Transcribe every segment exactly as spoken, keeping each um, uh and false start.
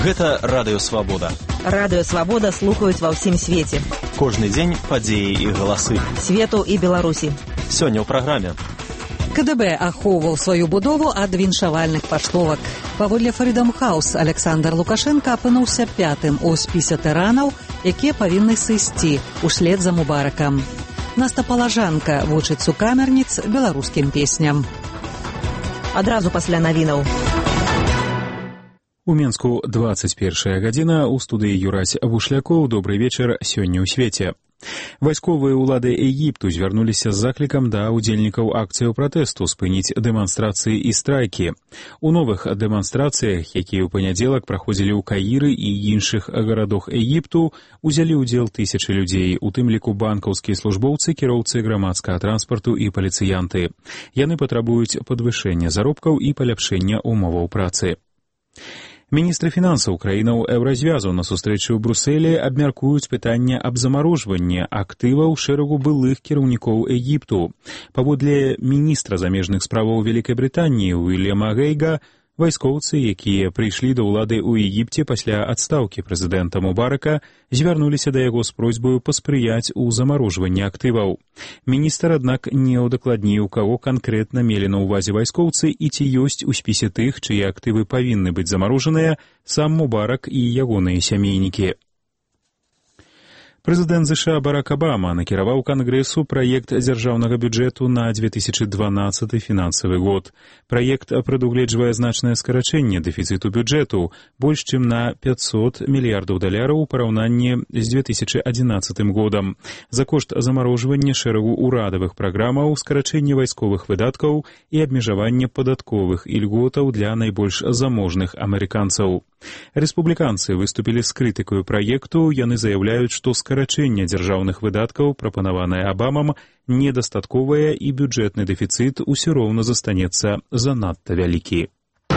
Гэта Радыё Свабода. Радыё Свабода слухаюць ва ўсім свеце. Кожны дзень падзеі і галасы. Свету і Беларусі. Сёння ў праграме. КДБ ахоўваў сваю будову ад віншавальных паштовак. Паводле Freedom House Александр Лукашенко апынуўся пятым у спісе тыранаў, якія павінны сысці услед за Мубаракам. Наста Палажанка вучыць сукамерніц беларускім песням. Адразу пасля навінаў. У Менску двадцать першая гадзіна, у студыі Юрась Бушлякоў. Добры вечар сёння ў свеце. Вайсковыя ўлады Егіпту звярнуліся з заклікам да ўдзельнікаў акцыяў пратэсту спыніць дэманстрацыі і страйкі. У новых дэманстрацыях, якія ў панядзелак праходзілі ў Каіры і іншых гарадах Егіпту, узялі ўдзел тысячы людзей, у тым ліку банкаўскія службоўцы, кіроўцы грамадскага транспарту і паліцыянты. Яны патрабуюць падвышэння заробкаў і паляпшэння умоваў працы. Міністры фінансаў краінаў Еўразвязу на сустрэчы ў Брусэлі абмяркуюць пытанне аб замарожванні актываў шэрагу былых кіраўнікоў Егіпту. Паводле міністра замежных справаў Вялікай Брытаніі Уільяма Гейга, вайскоўцы, якія прыйшлі да ўлады ў Егіпце пасля адстаўкі прэзідэнта Мубарака, звярнуліся да яго з просьбаю паспрыяць у замарожванні актываў. Міністр, аднак, не ўдакладніў, каго канкрэтна мелі на ўвазе вайскоўцы і ці ёсць у спісе тых, чые актывы павінны быць замарожаныя, сам Мубарак і ягоныя сямейнікі. Прэзідэнт ЗША Барак Абама накіраваў Кангрэсу праект дзяржаўнага бюджэту на две тысячы дванаццаты фінансавы год. Праект прадугледжвае значнае скарачэнне дэфіцыту бюджэту, больш чым на пятьсот мільярдаў даляраў у параўнанні з две тысячы адзінаццатым годам. За кошт замарожвання шэрагу ўрадавых праграмаў, скарачэння вайсковых выдаткаў і абмежавання падатковых ільготаў для найбольш заможных амерыканцаў. Рэспубліканцы выступілі з крытыкаю праекту, яны заяўляюць, што скарачэнне дзяржаўных выдаткаў, прапанаванае Абамам, недастатковае і бюджэтны дэфіцыт усё роўна застанецца занадта вялікі.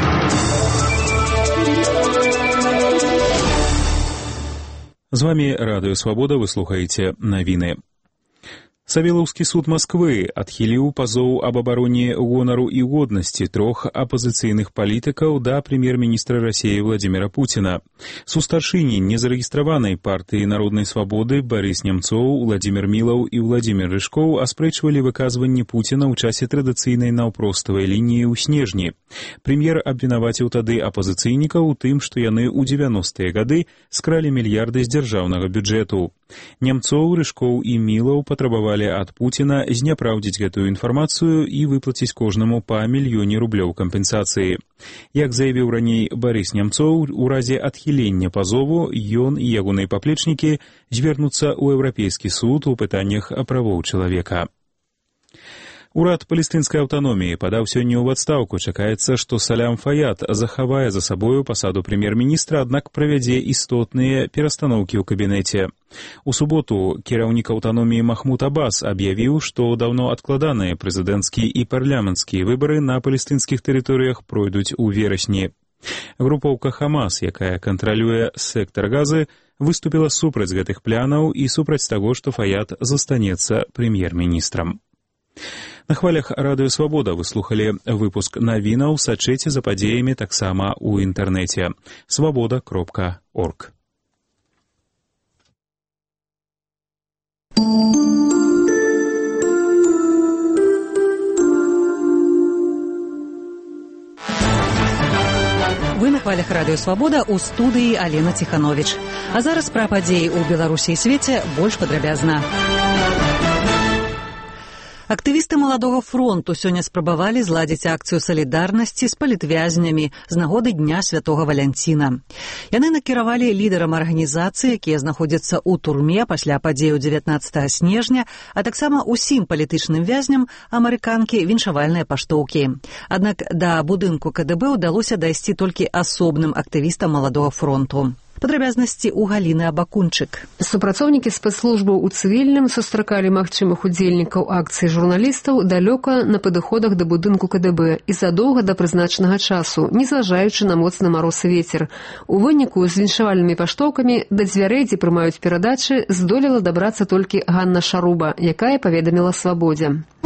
З вамі Радыё Свабода, вы слухаеце навіны. Савелаўскі суд Масквы адхіліў пазоў аб абароне гонару і годнасці трох апазіцыйных палітыкаў да прэм'ер-міністра Расіі Владзіміра Пуціна. Сустаршыні незарэгістраванай партыі Народнай свабоды Барыс Нямцоў, Владзімір Мілаў і Владзімір Рыжкоў аспрэчвалі выказванні Пуціна ў часе традыцыйнай наўпроставай лініі ў снежні. Прэм'ер абвінаваціў тады апазіцыйнікаў у тым, што яны ў дзевяностыя гады скралі мільярды з дзяржаўнага бюджэту. Нямцоў, Рыжкоў і Мілаў патрабавалі ад Пуціна зняпраўдзіць гэтую інфармацыю і выплаціць кожнаму па мільёне рублёў кампенсацыі. Як заявіў раней Барыс Нямцоў, у разе адхілення пазову ён і ягоныя паплечнікі звернуцца ў Еўрапейскі суд у пытаннях правоў чалавека. Урад палестынскай аўтаноміі падаў сёння ў адстаўку. Чакаецца, што Салям Фаяд захавае за сабою пасаду прэм'ер-міністра, аднак правядзе істотныя перастаноўкі ў кабінеце. У суботу кіраўнік аўтаноміі Махмуд Аббас аб'явіў, што даўно адкладаныя прэзідэнцкія і парламенцкія выбары на палестынскіх тэрыторыях пройдуць у верасні. Групоўка Хамас, якая кантралюе сектар Газы, выступіла супраць гэтых планаў і супраць таго, што Фаяд застанецца прэм'ер-міністрам. На хвалях Радыё Свабода вы слухалі выпуск навінаў, сачыце за падзеямі таксама ў інтэрнэце. свабода кропка орг. Вы на хвалях Радыё Свабода, у студыі Алена Ціхановіч. А зараз пра падзеі ў Беларусі і свеце больш падрабязна. Актывісты Маладога фронту сёння спрабавалі зладзіць акцыю салідарнасці з палітвязнямі з нагоды Дня Святога Валянціна. Яны накіравалі лідарам арганізацыі, якія знаходзяцца ў турме пасля падзеяў дзевятнаццатага снежня, а таксама ўсім палітычным вязням амерыканкі віншавальныя паштоўкі. Аднак да будынку КДБ ўдалося дайсці толькі асобным актывістам Маладога фронту. Падрабязнасці ў Галіны Абакунчык. Супрацоўнікі спецслужбаў у цывільным сустракалі магчымых удзельнікаў акцыі журналістаў далёка на падыходах да будынку КДБ і задоўга да прызначанага часу, незважаючы на моцны мароз і вецер. У выніку з віншавальнымі паштоўкамі да дзвярэй, дзе прымаюць перадачы, здолела дабрацца толькі Ганна Шаруба, якая паведаміла Свабодзе. Мы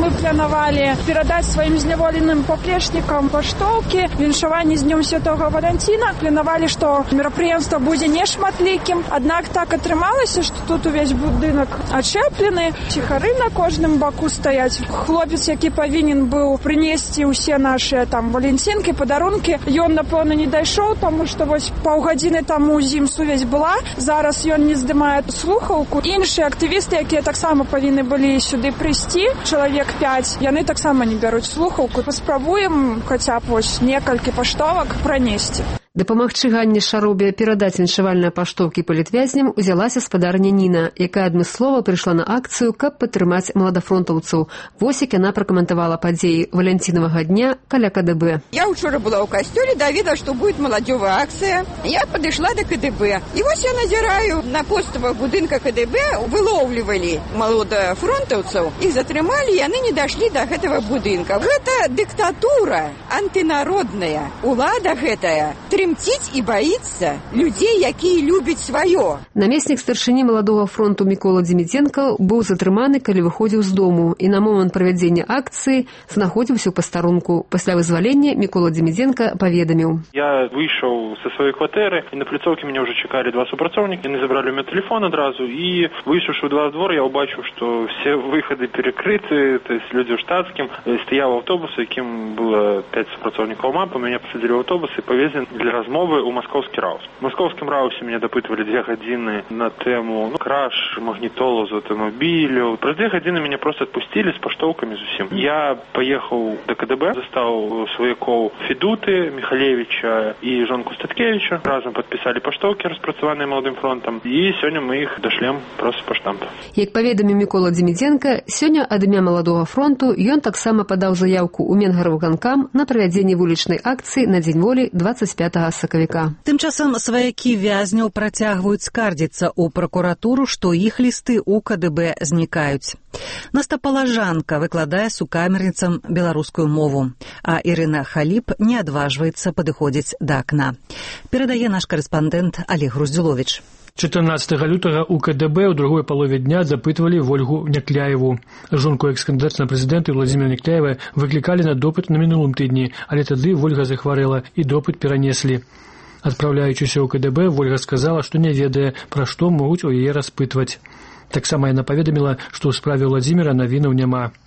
мы планавалі перадаць сваім зняволеным паплечнікам паштоўкі, віншаванне з днём святога Валянціна. Планавалі, што мерапрыемства будзе нешматлікім, аднак так атрымалася, што тут увесь будынак ачэплены, ціхары на кожным баку стаяць. Хлопец, які павінен быў прынесці ўсе нашыя там валянцінкі, падарункі, ён, напэўна, не дайшоў, таму што вось паўгадзіны таму з ім сувязь была. Зараз ён не здымае слухаўку. Іншыя актывісты, якія таксама павінны былі сюды прыйсці, чалавек пяць, яны таксама не бяруць слухаўку. Паспрабуем хаця б вось некалькі паштовак пранесці. Дапамагчы Ганне Шаробе перадаць віншавальныя паштоўкі палітвязням узялася спадарня Ніна, якая адмыслова прыйшла на акцыю, каб падтрымаць маладафронтаўцаў. Вось як яна пракаментавала падзеі валянцінавага дня каля КДБ. Я учора была ў касцёле, даведала, што будет маладзёвая акцыя. Я падышла да КДБ. І вось я назіраю, на подступах будынка КДБ вылоўлівалі маладафронтаўцаў. Іх затрымалі, і яны не дашлі да гэтага будынка. Гэта дыктатура антынародная. Улада гэтая мціць і баіцца людзей, якія любяць сваё. Намеснік старшыні маладога фронту Мікола Дзімідзенка быў затрыманы, калі выходзіў з дому, і на момант правядзення акцыі знаходзіўся ў пастарунку. Пасля вызвалення Мікола Дзімідзенка паведаміў. Я выйшаў са сваёй кватэры, і на пляцоўкі мяне ўжо чакалі два супрацоўнікі. Яны забралі у мяне тэлефон адразу, і выйшаўшы ў два двор, я ўбачыў, што все выхады перекрыты, то есть людзі ў штатскім. Стаяў аўтобус, якім было пяць супрацоўнікаў МАПа, мяне пасадзілі ў аўтобус і павезлі для размовы ў маскоўскі раус. У маскоўскім раусе мяне дапытвалі две гадзіны на тэму ну, краж магнітолу з аўтамабілю. Праз две гадзіны мяне проста адпусцілі з паштоўкамі зусім. Я паехаў да КДБ, застаў сваякоў Федуты, Михалевича і жонку Статкевича. Разам падпісалі паштоўкі, распрацаваныя маладым фронтам, і сёння мы іх дашлем проста па штампу. Як паведаміў Мікола Дзімідзенка, сёння ад імя маладога фронту ён таксама падаў заяўку ў Менгарвыканкам на правядзенне вулічнай акцыі на дзень волі дваццаць пятага сакавіка. Тым часам сваякі вязняў працягваюць скардзіцца ў пракуратуру, што іх лісты ў КДБ знікаюць. Настапалажанка выкладае сукамерніцам беларускую мову, а Ірына Халіп не адважваецца падыходзіць да акна. Перадае наш карэспандэнт Олег Груздзюловіч. чатырнаццатага лютага ў КДБ ў другой палове дня запытвалі Вольгу Някляеву. Жонку экс-кандыдата на прэзідэнта Владзіміра Някляева выклікалі на допыт на мінулым тыдні, але тады Вольга захварэла і допыт перанеслі. Адпраўляючыся ў КДБ, Вольга сказала, што не ведае, пра што могуць у яе распытваць. Таксама яна паведаміла, што ў справе Владзіміра навінаў няма.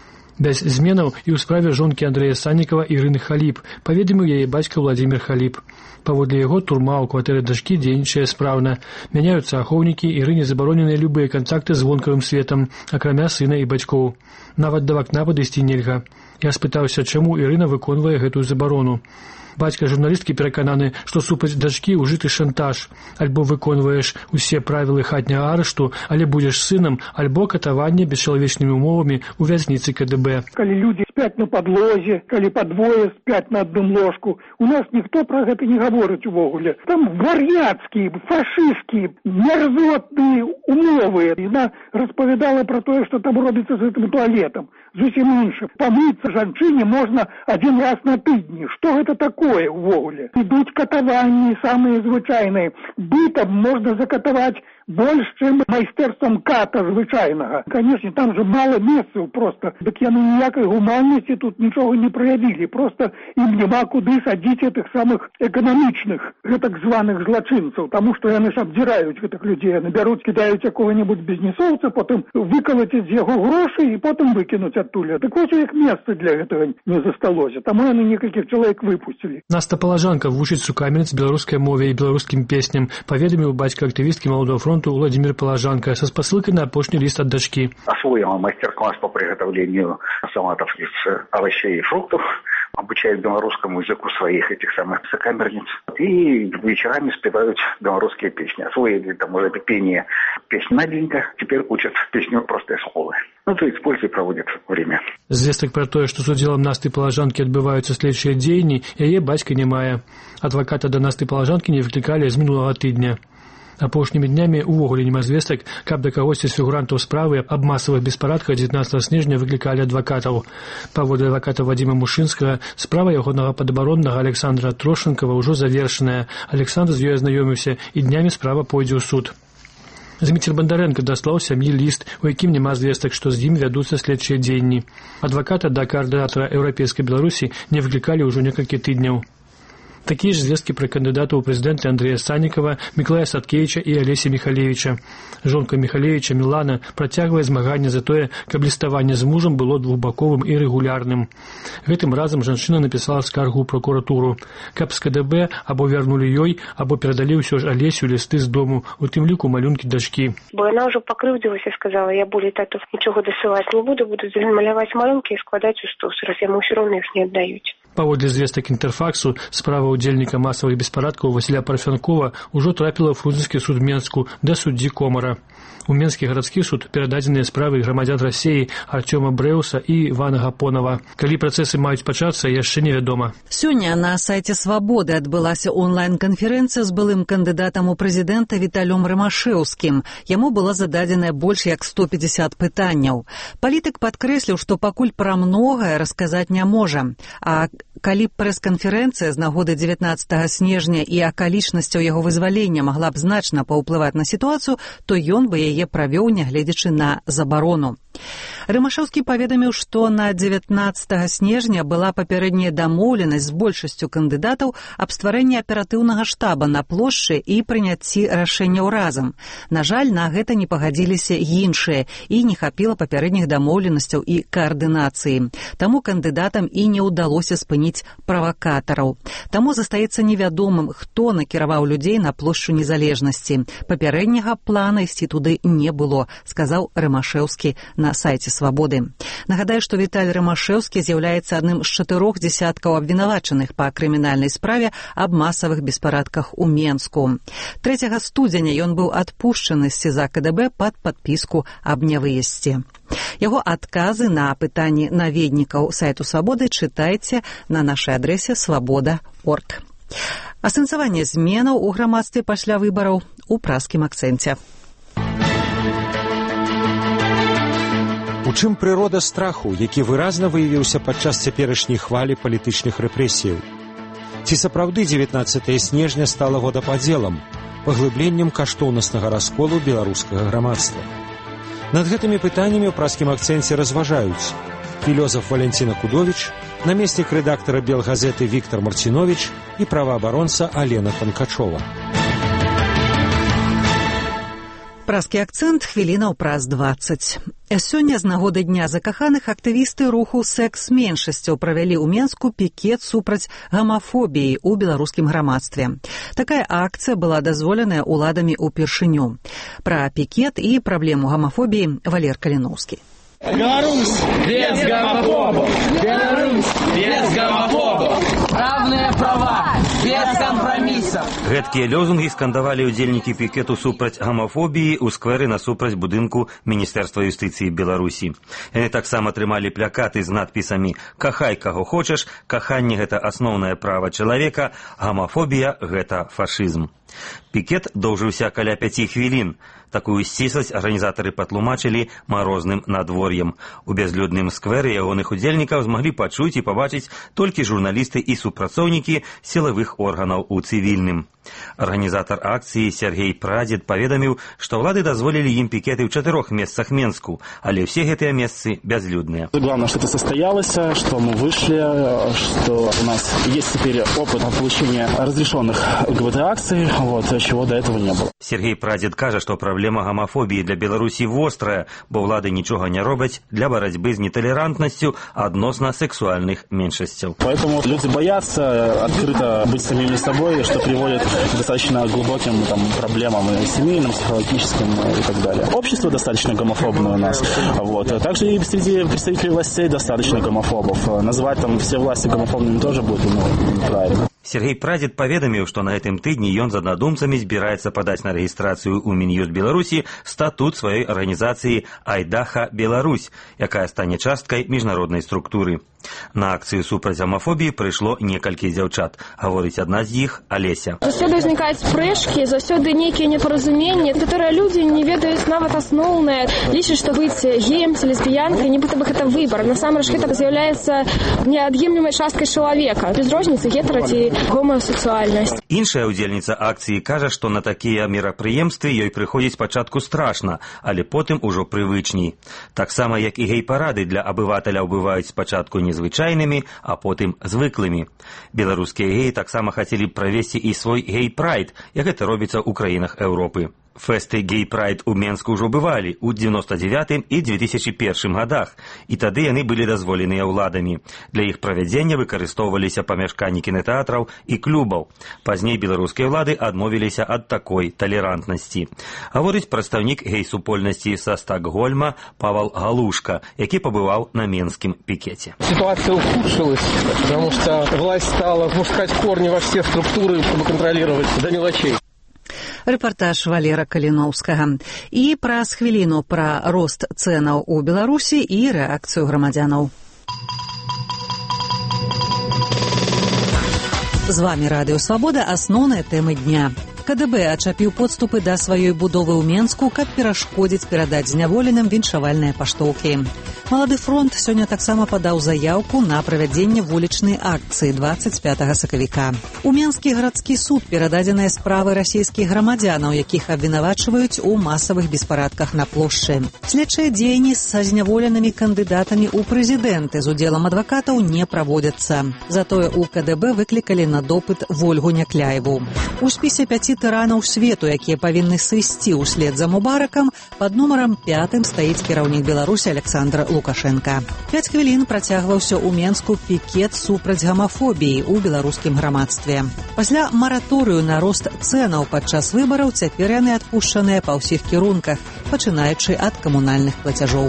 Без зменаў і ў справе жонкі Андрэя Саннікава Ірыны Халіп, паведаміў яе бацька Владзімір Халіп. Паводле яго турма ў кватэры дачкі дзейнічае спраўна. Мяняюцца ахоўнікі, Ірыне забароненыя любыя кантакты з вонкавым светам, акрамя сына і бацькоў. Нават да вакна падысці нельга. Я спытаўся, чаму Ірына выконвае гэтую забарону. Бацька журналісткі перакананы, што супраць дачкі ўжыты шантаж. Альбо выконваеш усе правілы хатняга арышту, але будзеш сынам, альбо катаванне бесчалавечнымі умовамі ў вязніцы КДБ. Калі людзі спяць на падлозе, калі падвое спяць на адным ложку, у нас ніхто пра гэта не гаворыць увогуле. Там вар'яцкія, фашысцкія, мерзотныя умовы. Яна распавядала пра тое, што там робіцца з гэтым туалетам. Зусім інша. Памыцца жанчыне можна адзін раз на тыдні. Што гэта такое ўвогуле? Ідуць катаванні самыя звычайныя. Бытам можна закатаваць больш, чым майстэрствам ката звычайнага. Канешне, там же мало месцаў проста. Дык яны ніякай гуманнасці тут нічога не праявілі. Проста ім няма куды садзіць гэтых самых эканамічных, гэтак званых злачынцаў, таму што яны ж абдзіраюць гэтых людзей. Яны бяруць, кідаюць якога-небудзь бізнесоўца, потым выкалацяць з яго грошы і потым выкінуць адтуль. Дык вось як месца для гэтага не засталося. Таму яны некалькіх чалавек выпусцілі. Настапалажанка вучыць сукамерніц беларускай мове і беларускім песням, паведаміў бацька актывісткі маладога фронту Владимир Положанко со спосылкой на опошний лист от дочки. Освоил мастер-класс по приготовлению салатов из овощей и фруктов, обучает белорусскому языку своих этих самых сокамерниц. И вечерами спевают белорусские песни. Освоили там уже пение песни Наденька, теперь учат песню просто из школы. Ну, то есть с пользой проводят время. Звестак про то, что с удзелам Насты Положанки отбываются следующие дзеянні, яе бацька не мае. Адваката да Насты Положанки не выклікалі з мінулага тыдня. Апошнімі днямі ўвогуле няма звестак, каб да кагосьці з фігурантаў справы аб масавых беспарадках дзевятнаццатага снежня выклікалі адвакатаў. Паводле адваката Вадзіма Мушынскага, справа ягонага падабароннага Александра Трошынкава ўжо завершаная. Александр з ёй азнаёміўся, і днямі справа пойдзе ў суд. Зміцер Бандарэнка даслаў сям'і ліст, у якім няма звестак, што з ім вядуцца следчыя дзеянні. Адваката да каардынатара Еўрапейскай Беларусі не выклікалі ўжо некалькі тыдняў. Такія ж звесткі пра кандыдатаў у прэзідэнты Андрэя Саннікава, Мікалая Садкевіча і Алеся Міхалевіча. Жонка Міхалевіча, Мілана, працягвае змаганне за тое, каб ліставанне з мужам было двухбаковым і рэгулярным. Гэтым разам жанчына напісала скаргу ў прокуратуру, каб з КДБ або вярнулі ёй, або перадалі ўсё ж Алесю лісты з дому, у тым ліку малюнкі дачкі. Бо яна ўжо пакрыўдзілася, сказала, я болей тату нічога дасылаць не буду, буду маляваць малюнкі і складаць у стос, раз яму ўсё роўна іх не аддаюць. Паводле звестак Інтэрфаксу, справа ўдзельніка масавых беспарадкаў Васіля Парфянкова ўжо трапіла ў Фрунзенскі суд Менску да суддзі Комара. У Менскі гарадскі суд перададзеныя справы грамадзян Расіі Артёма Брэуса і Івана Гапонова. Калі працэсы маюць пачацца, яшчэ невядома. Сёння на сайце «Свабоды» адбылася онлайн-канферэнцыя з былым кандыдатам у прэзідэнта Віталём Рымашэўскім. Яму было зададзена больш як сто пятьдесят пытанняў. Палітык падкрэсліў, што пакуль пра многае расказаць не можа. А калі прэс-канферэнцыя з нагоды дзевятнаццатага снежня і акалічнасцяў яго вызвалення магла б значна паўплываць на сітуацыю, то ён бы яе правёў, нягледзячы на забарону. Рымашэўскі паведаміў, што на дзевятнаццатага снежня была папярэдняя дамоўленасць з большасцю кандыдатаў аб стварэнні аператыўнага штаба на плошчы і прыняцці рашэнняў разам. На жаль, на гэта не пагадзіліся іншыя і не хапіла папярэдніх дамоўленасцяў і каардынацыі. Таму кандыдатам і не ўдалося спыніць правакатараў. Таму застаецца невядомым, хто накіраваў людзей на плошчу незалежнасці. Папярэдняга плана ісці туды не было, сказаў Рымашэўскі на сайце «Свабоды». Нагадаю, што Віталь Рымашэўскі з'яўляецца адным з чатырох дзесяткаў абвінавачаных па крымінальнай справе аб масавых беспарадках у Менску. трэцяга студзеня ён быў адпушчаны з СІЗА КДБ пад падпіску аб нявыездзе. Яго адказы на пытанні наведнікаў сайту «Свабоды» чытайце на нашай адрэсе свабода крапка орг. Асэнсаванне зменаў у грамадстве пасля выбараў у праскім акцэнце. У чым прырода страху, які выразна выявіўся падчас цяперашняй хвалі палітычных рэпрэсіяў? Ці сапраўды дзевятнаццатае снежня стала водападзелам, паглыбленнем каштоўнаснага расколу беларускага грамадства? Над гэтымі пытаннямі ў праскім акцэнце разважаюць філёзаф Валянціна Кудовіч, намеснік рэдактара Белгазеты Віктар Марціновіч і праваабаронца Алена Танкачова. Праскі акцэнт хвілінаў праз дваццаць. Сёння з нагоды дня закаханых актывісты руху секс-меншасцяў правялі ў Менску пікет супраць гамафобіі ў беларускім грамадстве. Такая акцыя была дазволеная ўладамі ўпершыню. Пра пікет і праблему гамафобіі Валер Каліноўскі. Беларусь без гомофобов! Беларусь без гомофобов! Равные права! Без кампрамісаў! Гэткія лёзунгі скандавалі ўдзельнікі пікету супраць гамафобіі ў сквэры насупраць будынку Міністэрства юстыцыі Беларусі. Яны таксама трымалі плякаты з надпісамі «Кахай каго хочаш», «Каханне – гэта асноўнае права чалавека», «Гамафобія – гэта фашызм». Пікет доўжыўся каля пяці хвілін. Такую сцісласць арганізатары патлумачылі марозным надвор'ем. У бязлюдным скверы ягоных удзельнікаў змаглі пачуць і пабачыць толькі журналісты і супрацоўнікі сілавых органаў у цывільным. Арганізатар акцыі Сергей Прадзед паведаміў, што ўлады дазволілі ім пікеты ў чатырох месцах Менску, але ўсе гэтыя месцы бязлюдныя. Главное, что это состоялось, что мы вышли, что у нас есть теперь опыт получения разрешенных ЛГБТ-акций, вот, чего до этого не было. Сергей Прадзед кажа, што праблема гамафобіі для Беларусі вострая, бо ўлады нічога не робяць для барацьбы з неталерантнасцю адносна сексуальных меншасцяў. Поэтому люди боятся открыто быть самими собой, что приводит к достаточно глубоким там, проблемам и семейным, психологическим и так далее. Общество достаточно гомофобное у нас. Вот. Также и среди представителей властей достаточно гомофобов. Назвать там все власти гомофобными тоже будет ну, неправильно. Сергей Прадзед паведаміў, што на гэтым тыдні ён з аднадумцамі збіраецца падаць на рэгістрацыю ў Мін'юст Беларусі статут сваёй арганізацыі «Айдаха Беларусь», якая стане часткай міжнароднай структуры. На акцыю супраць гомафобіі прыйшло некалькі дзяўчат. Гаворыць адна з іх Алеся. Заўсёды ўзнікаюць спрэчкі, заўсёды нейкія непаразуменні, которые людзі не ведаюць нават асноўнае, лічаць, што быць геем ці лесбіянкай, нібыта бы гэта выбар. Насамрэч гэта з'яўляецца неад'емлемай часткай чалавека. Без розніцы гетара ці гомасексуальнасць. Іншая ўдзельніца акцыі кажа, што на такія мерапрыемствы ёй прыходзіць спачатку страшна, але потым ужо прывычней. Таксама, як і гей-парады для абывателяў бываюць спачатку незвычайнымі, а потым звыклымі. Беларускія геі таксама хацелі б правесці і свой гей-прайд, як гэта робіцца ў краінах Еўропы. Фэсты гей-прайд у Менску ўжо бывалі ў дзевяносто девятым і две тысячи першым годах, і тады яны былі дазволеныя ўладамі. Для іх правядзення выкарыстоўваліся памяшканні кінатэатраў і клубаў. Пазней беларускія ўлады адмовіліся ад такой талерантнасці. Гаворыць прадстаўнік гей-супольнасці са Стокгольма Павел Галушка, які пабываў на менскім пікеце. Ситуация ухудшилась, потому что власть стала пускать корни во все структуры, чтобы контролировать до мелочей. Рэпартаж Валера Каліноўскага. І праз хвіліну пра рост цэнаў у Беларусі і рэакцыю грамадзянаў. З вамі Радыё Свабода, асноўныя тэмы дня. КДБ ачапіў подступы да сваёй будовы ў Менску, каб перашкодзіць перадаць зняволеным віншавальныя паштоўкі. Малады фронт сёння таксама падаў заяўку на правядзенне вулічнай акцыі двадцать пятага сакавіка. У Менскі гарадскі суд перададзеныя справы расійскіх грамадзянаў, якіх абвінавачваюць у масавых беспарадках на плошчы. Следчыя дзеянні са зняволенымі кандыдатамі ў прэзідэнты з удзелам адвакатаў не праводзяцца. Затое у КДБ выклікалі на допыт Вольгу Някляеву. У спісе пяці тыранаў свету, якія павінны сысці ўслед за Мубаракам, пад нумарам пятым стаіць кіраўнік Беларусі Александр Лукашенко. Пяць хвілін працягваўся ў Менску пікет супраць гамафобіі ў беларускім грамадстве. Пасля мараторыю на рост цэнаў падчас выбараў цяпер яны адпушчаныя па ўсіх кірунках, пачынаючы ад камунальных плацяжоў.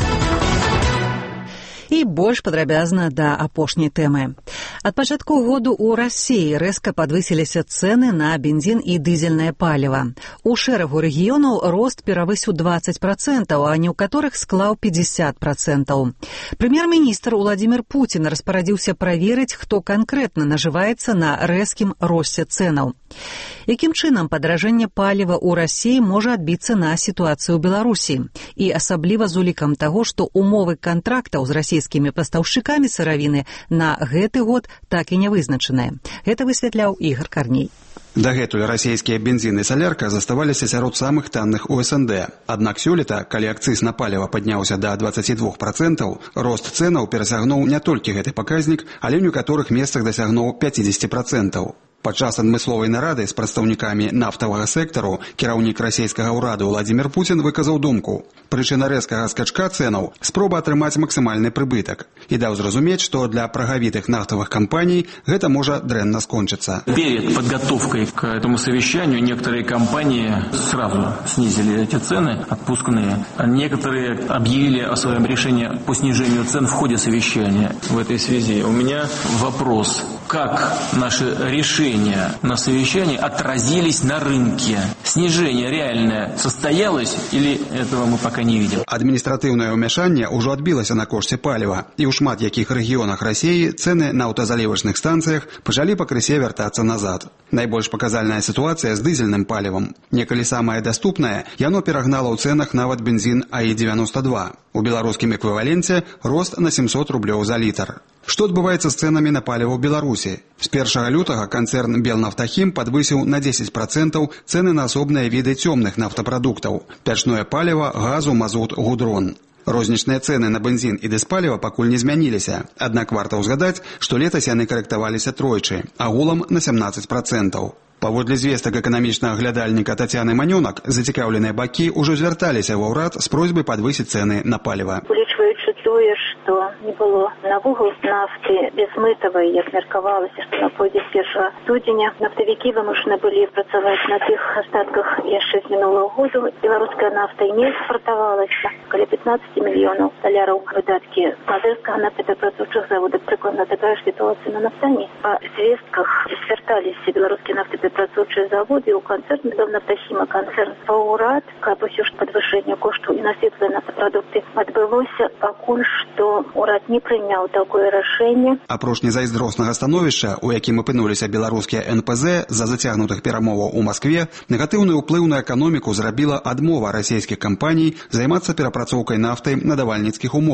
І больш падрабязна да апошняй тэмы. Ад пачатку году ў Расіі рэзка падвысіліся цэны на бензін і дызельнае паліва. У шэрагу рэгіёнаў рост перавысіў двадцать процентаў, а не ў которых склаў пятьдесят процентаў. Прэм'ер-міністр Уладзімір Пуцін распарадзіўся праверыць, хто канкрэтна нажываецца на рэзкім росце цэнаў. Якім чынам падаражэнне паліва ў Расіі можа адбіцца на сітуацыю ў Беларусі? І асабліва з улікам таго, што умовы кантрактаў з расійскімі пастаўшчыкамі сыравіны на гэты год так і не вызначаныя. Гэта высвятляў Ігор Карней. Дагэтуль расійскія бензін і салярка заставаліся сярод самых танных у эс эн дэ. Аднак сёлета, калі акцыз на паліва падняўся да двадцати двух процентаў, рост цэнаў перасягнуў не толькі гэты паказнік, але ў некаторых месцах дасягнуў пятьдесят процентаў. Падчас адмысловай нарады з прадстаўнікамі нафтавага сектару кіраўнік расійскага ўраду Уладзімір Пуцін выказаў думку. Прычына рэзкага скачка цэнаў – спроба атрымаць максімальны прыбытак. І даў зразумець, што для прагавітых нафтавых кампаній гэта можа дрэнна скончыцца. Перед подготовкой к этому совещанию некоторые компании сразу снизили эти цены отпускные. Некоторые объявили о своем решении по снижению цен в ходе совещания. В этой связи у меня вопрос. Как наши решения на совещании отразились на рынке? Снижение реальное состоялось или этого мы пока не видим? Адміністратыўнае ўмяшанне ўжо адбілася на кошце паліва, і ў шмат якіх рэгіёнах Расіі цэны на аўтазалівачных станцыях пачалі пакрысе вяртацца назад. Найбольш паказальная сітуацыя з дызельным палівам. Некалі самае даступнае, яно перагнала ў цэнах нават бензін а і девяносто два. У беларускім эквіваленце рост на семьсот рублёў за літр. Што адбываецца з цэнамі на паліва ў Беларусі? З першага лютага канцэрн Белнафтахім падвысіў на дзесяць процентаў цэны на асобныя віды цёмных нафтапрадуктаў – пячное паліва, газу, мазут, гудрон. Рознічныя цэны на бензін і дызпаліва пакуль не змяніліся, аднак варта ўзгадаць, што летась яны карэктаваліся тройчы, агулам на семнадцать процентаў. Паводле звестак эканамічнага глядальніка Тацяны Манёнак, зацікаўленыя бакі ўжо звярталіся ва ўрад з просьбай падвысіць цэны на паліва. Улічваючы тое, што не было навогул нафты безмытавай, як меркавалася, што она пойдзе з першага студзеня, нафтавікі вымушаны былі працаваць на тых астатках яшчэ з мінулага году. Беларуская нафта не экспартавалася. Каля пятнадцать мільёнаў даляраў выдаткі мазырскага нафтаперапрацоўчых заводаў. Прыкладна такая ж сітуацыя на нафтане. Па звестках звярталіся беларускія нафтаперапрацоўчыя заводы ў канцэрн Белнафтахіма, канцэрн «Паўрад», каб усё ж падвышэнне кошту і на светлыя нафтапрадукты адбылося, пакуль што ўрад не прыняў такое рашэнне. Апроч незайздроснага становішча, у якім апынуліся беларускія эн пэ зэ з-за зацягнутых перамоваў у Маскве, негатыўны ўплыў на эканоміку зрабіла адмова расійскіх кампаній займацца перапрацоўкай нафты на давальніцкіх умовах.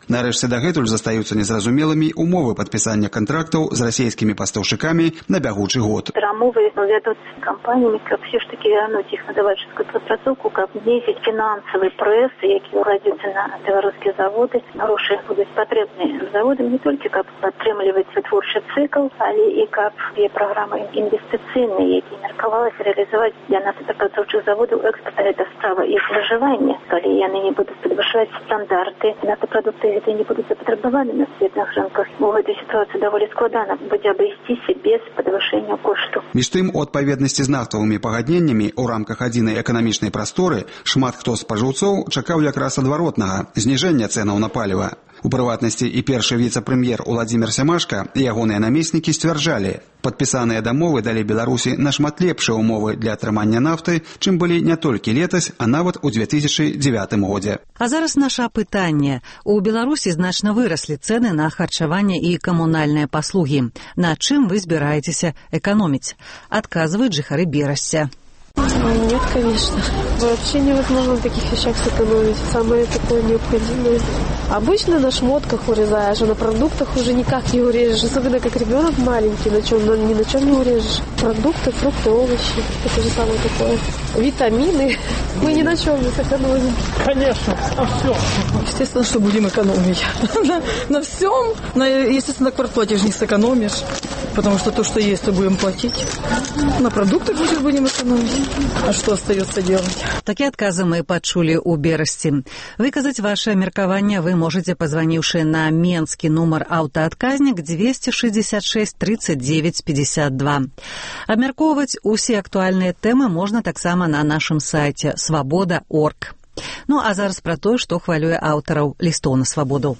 Нарэшце дагэтуль застаюцца незразумелымі умовы падпісання кантрактаў з расійскімі пастаўшчыкамі на бягучы год. Перамовы вядуцца з кампаніямі, каб все ж таки вярнуць іх на давальчыцкую працоўку, каб знізіць фінансавы прэс, які ўрадзіцца на беларускія заводы. Грошы будуць патрэбныя заводам не толькі каб падтрымліваць вытворчы цыкл, але і каб є праграмы інвестыцыйныя, які меркавалася рэалізаваць для нафтапрацоўчых заводаў экспорта. Гэта справа іх выжывання. Калі яны не будуць падвышаць стандарты, нафтапрадукты гэтыя не будуць запатрабаваны на светных рынках. У гэтай сітуацыі даволі складана будзе абысціся без падвышэння кошту. Між тым, у адпаведнасці з нафтавымі пагадненнямі ў рамках адзінай эканамічнай прасторы шмат хто з спажыўцоў чакаў якраз адваротнага зніжэння цэнаў на паліва. У прыватнасці і першы віцэ-прэм'ер Уладзімір Сямашка і ягоныя намеснікі сцвярджалі, падпісаныя дамовы далі Беларусі нашмат лепшыя ўмовы для атрымання нафты, чым былі не толькі летась, а нават у две тысячы дзевятым годзе. А зараз наша пытанне. У Беларусі значна выраслі цэны на харчаванне і камунальныя паслугі. На чым вы збіраецеся эканоміць? Адказваюць жыхары Берасця. Нет, конечно. Вообще невозможно на таких вещах сэкономить. Самое такое необходимое. Обычно на шмотках урезаешь, а на продуктах уже никак не урежешь. Особенно как ребенок маленький, на чем, на, ни на чем не урежешь. Продукты, фрукты, овощи. Это же самое такое. Витамины. Мы ни на чем не сэкономим. Конечно, на всем. Естественно, что будем экономить. на, на всем. На, естественно, на квартплате же не сэкономишь. Потому что то, что есть, то будем платить. На продукты тоже будем экономить. А что остается делать? Такие отказы мы пачулі ў Берасці. Выказаць ваше меркаванне вы можете, позвоніўшы на менскі нумар аўтаадказнік двести шестьдесят шесть тридцать девять пятьдесят два. Абмяркоўваць усе актуальныя тэмы можна таксама на нашым сайце свабода точка орг. Ну а зараз пра тое, што хвалюе аўтараў лістоў на свабоду.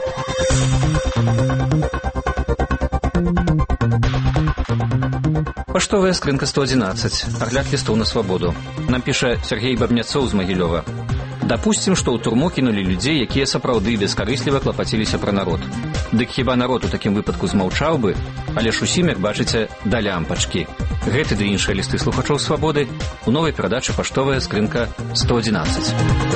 Паштовая скрынка сто одиннадцать. Агляд лістоў на свабоду. Нам піша Сергей Бабняцоў з Магілёва. Дапусцім, што ў турму кінулі людзей, якія сапраўды бескарысліва клапаціліся пра народ. Дык хіба народ у такім выпадку змаўчаў бы? Але ж усім, як бачыце, да лямпачкі. Гэты ды іншыя лісты слухачоў свабоды у новай перадачы паштовая скрынка сто одиннадцать.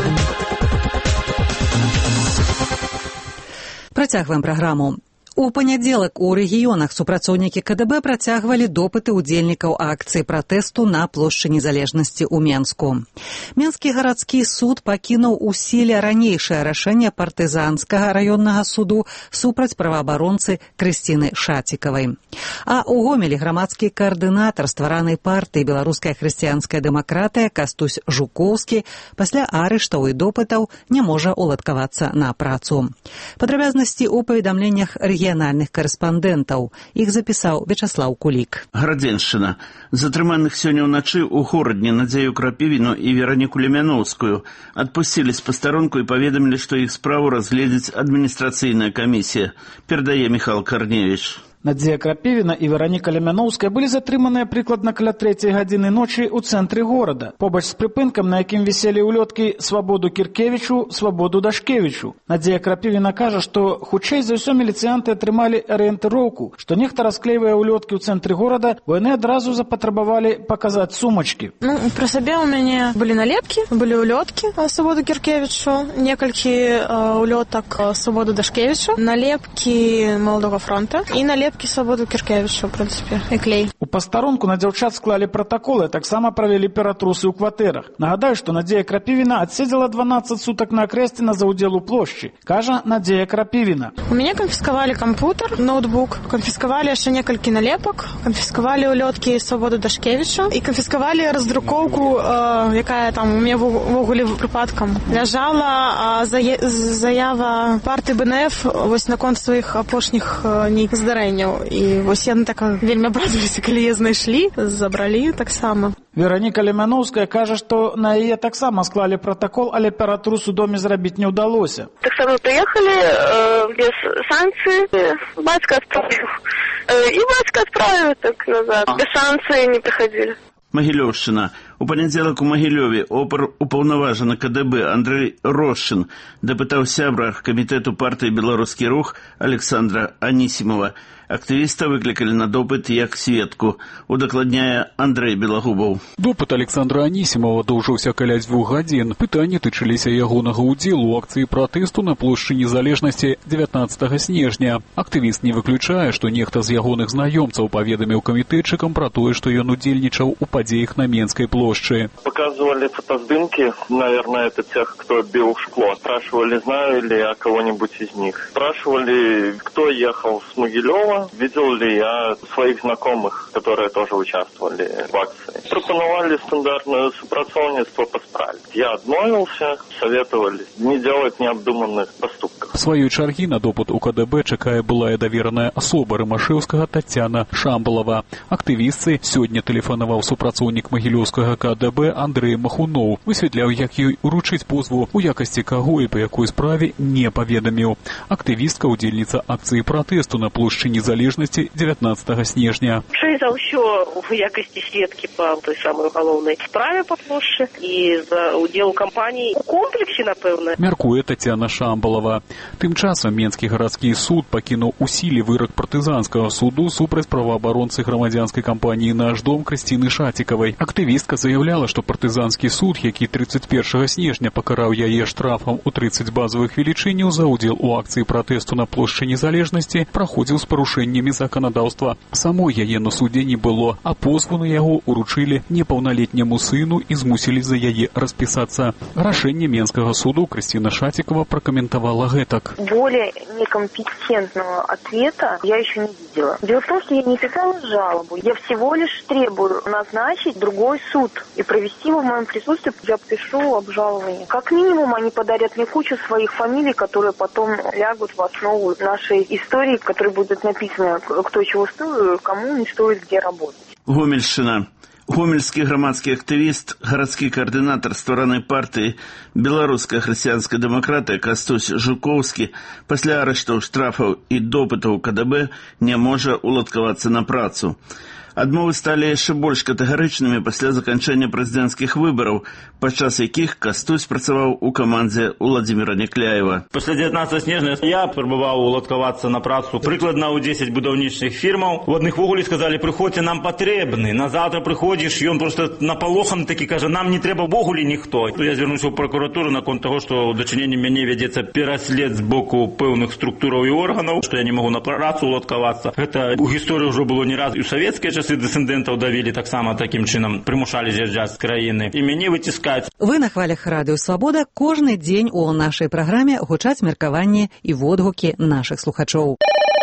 Працягваем праграму. У панядзелак у рэгіёнах супрацоўнікі ка дэ бэ працягвалі допыты ўдзельнікаў акцыі пратэсту на плошчы Незалежнасці ў Менску. Менскі гарадскі суд пакінуў у сіле ранейшае рашэнне партызанскага раённага суду супраць праваабаронцы Крысціны Шацікавай. А ў Гомелі грамадскі каардынатар стваранай партыі «Беларуская хрысціянская дэмакратыя» Кастусь Жукоўскі пасля арыштаў і допытаў не можа уладкавацца на працу. Падрабязнасці ў паведамленнях рэгіянальных карэспандэнтаў. Іх запісаў Вячаслаў Кулік. Градзеншчына. Затрыманых сёння ўначы ў Горадні Надзею Крапівіну і Вераніку Лемяноўскую адпусцілі з пастаронку і паведамілі, што іх справу разгледзіць адміністрацыйная камісія. Перадае Міхал Карневіч. Надзея Крапівіна і Вераніка Лемяноўская былі затрыманыя прыкладна каля трэцяй гадзіны ночы ў цэнтры горада, побач з прыпынкам, на якім віселі ўлёткі «Свабоду Кіркевічу», «Свабоду Дашкевічу». Надзея Крапівіна кажа, што хутчэй за ўсё міліцыянты атрымалі арыентыроўку, што нехта расклейвае ўлёткі ў цэнтры горада, бо яны адразу запатрабавалі паказаць сумачкі. Ну, пры сабе ў мяне былі налепкі, былі ўлёткі «Свабоду Кіркевічу», некалькі ўлётак «Свабоду Дашкевічу», налепкі Маладога фронта і налепкі «Свабоду Кіркевічу», в прынцыпе, і клей. У пастарунку на дзяўчат склалі пратаколы, таксама правялі ператрусы ў кватэрах. Нагадаю, што Надзея Крапівіна адседзела дванаццаць сутак на акрэсціна за ўдзел у плошчы. Кажа Надзея Крапівіна. У мяне канфіскавалі кампутер, ноутбук, канфіскавалі яшчэ некалькі налепак, канфіскавалі ўлёткі «Свабоду Дашкевічу» і канфіскавалі раздрукоўку, э, якая там у мяне ввогуле прыпадкам ляжала, э, зая заява парты бэ эн эф вось наконт сваіх апошніх э, нейкіх здарэнняў. І вось яны так вельмі абрадаваліся, калі яе знайшлі, забралі таксама. Вераніка Лемяноўская кажа, што на яе таксама склалі пратакол, але ператрус у доме зрабіць не ўдалося. Таксама прыехалі э, без санкцыі, бацька адправіў. Э, і бацька адправіў так назад. Без санкцыі не прыхадзілі. Магілёўшчына. У панядзелак у Магілёве оперупаўнаважаны КДБ Андрей Рошин дапытаў сябра камітэту партыі «Беларускі рух» Александра Анісімова. Актывіста выклікалі на допыт як сведку. Удакладняе Андрей Белагубаў. Допыт Александра Анісімова доўжыўся каля дзвюх гадзін. Пытанні тычыліся ягонага ўдзелу ў акцыі пратэсту на плошчы Незалежнасці дзевятнаццатага снежня. Актывіст не выключае, што нехта з ягоных знаёмцаў паведаміў камітэтчыкам пра тое, што ён удзельнічаў у падзеях на Менскай плошчы. Показывали фотосдымки, наверное, это тех, кто бил шкло. Спрашивали, знаю ли я кого-нибудь из них. Спрашивали, кто ехал с Могилева, видел ли я своих знакомых, которые тоже участвовали в акции. Пропоновали стандартное супрацоўніцтва по справе. Я адмовился, советовали не делать необдуманных поступков. В сваёй чаргі на допыт у КДБ чакае былая давераная асоба Рымашэўскага Тацяна Шамбалова. Актывістцы сёння тэлефанаваў супрацоўнік магілёўскага КДБ Андрей Махуноў. Высветляў, як ёй уручыць позву, у якасці каго і па якой справе не паведаміў. Актывістка, удзельніца акцыі пратэсту на плошчы Незалежнасці дзевятнаццатага снежня. Шэй за ўсё у якасці сведкі па той самой галоўнай справе па плошчы і за удзел кампаніі у комплексе, напэўна. Мяркуе Тацяна Шамбалова. Тым часам Менскі гарадскі суд пакінуў у сіле вырак партызанскага суду супраць праваабаронцы грамадзянскай кампаніі «Наш дом» Крысціны Шацікавай. Актывістка заяўляла, што партызанскі суд, які тридцать першага снежня пакараў яе штрафам у тридцать базовых велічыняў за ўдзел у акцыі пратэсту на плошчы Незалежнасці, праходзіў з парушэннямі заканадаўства. Самой яе на судзе не было, а позву на яго уручылі непаўналетняму сыну і змусілі за яе распісацца. Рашэнне Менскага суду Крысціна Шацікава прокомментовала гэтак. Более некомпетентного ответа я еще не видела. Дело в том, что я не писала жалобу. Я всего лишь требую назначить другой суд и провести его в моем присутствии. Я пишу обжалование. Как минимум они подарят мне кучу своих фамилий, которые потом лягут в основу нашей истории, в которой будет написано, кто чего стоит, кому не стоит, где работать. Гомельшчына. Гомельскі грамадскі актывіст, гарадскі каардынатар стваранай партыі «Беларуская хрысціянская дэмакратыя» Кастусь Жукоўскі пасля арыштаў, штрафаў і допытаў КДБ не можа уладкавацца на працу. Адмовы сталі яшчэ больш катэгарычнымі пасля заканчэння прэзідэнцкіх выбараў, падчас якіх Кастусь працаваў у камандзе Уладзіміра Някляева. Пасля дзевятнаццатага снежня я спрабаваў уладкавацца на працу прыкладна ў дзесяць будаўнічных фірмаў. У адных вогуле сказалі, прыходзьце, нам патрэбны. На заўтра прыходзіш, ён проста напалохан такі кажа, нам не трэба вогуле ніхто. Я звярнуўся ў пракуратуру наконт таго, што ў дачыненні мяне вядзецца пераслед з боку пэўных структураў і органаў, што я не магу на працу уладкавацца. Гэта ў гісторыі ўжо было не раз і ў савецкія часы дысідэнтаў давілі таксама такім чынам, прымушалі з'язджаць з краіны. І мяне выціскаць. Вы на хвалях Радыё Свабода кожны дзень у нашай праграме гучаць меркаванні і водгукі нашых слухачоў.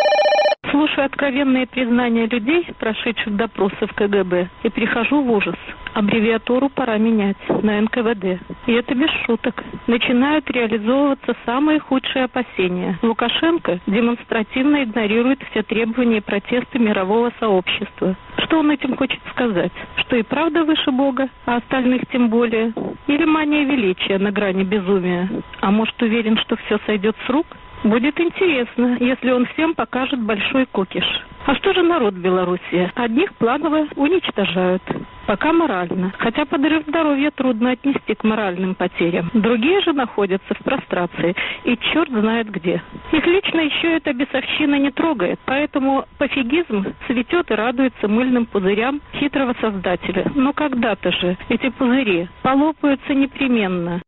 Слушаю откровенные признания людей, прошедших допросы в КГБ, и прихожу в ужас. Аббревиатуру пора менять на эн ка вэ дэ. И это без шуток. Начинают реализовываться самые худшие опасения. Лукашенко демонстративно игнорирует все требования и протесты мирового сообщества. Что он этим хочет сказать? Что и правда выше Бога, а остальных тем более? Или мания величия на грани безумия? А может, уверен, что все сойдет с рук? Будет интересно, если он всем покажет большой кукиш. А что же народ Беларуси? Одних планово уничтожают. Пока морально. Хотя подрыв здоровья трудно отнести к моральным потерям. Другие же находятся в прострации. И черт знает где. Их лично еще эта бесовщина не трогает. Поэтому пофигизм цветет и радуется мыльным пузырям хитрого создателя. Но когда-то же эти пузыри полопаются непременно.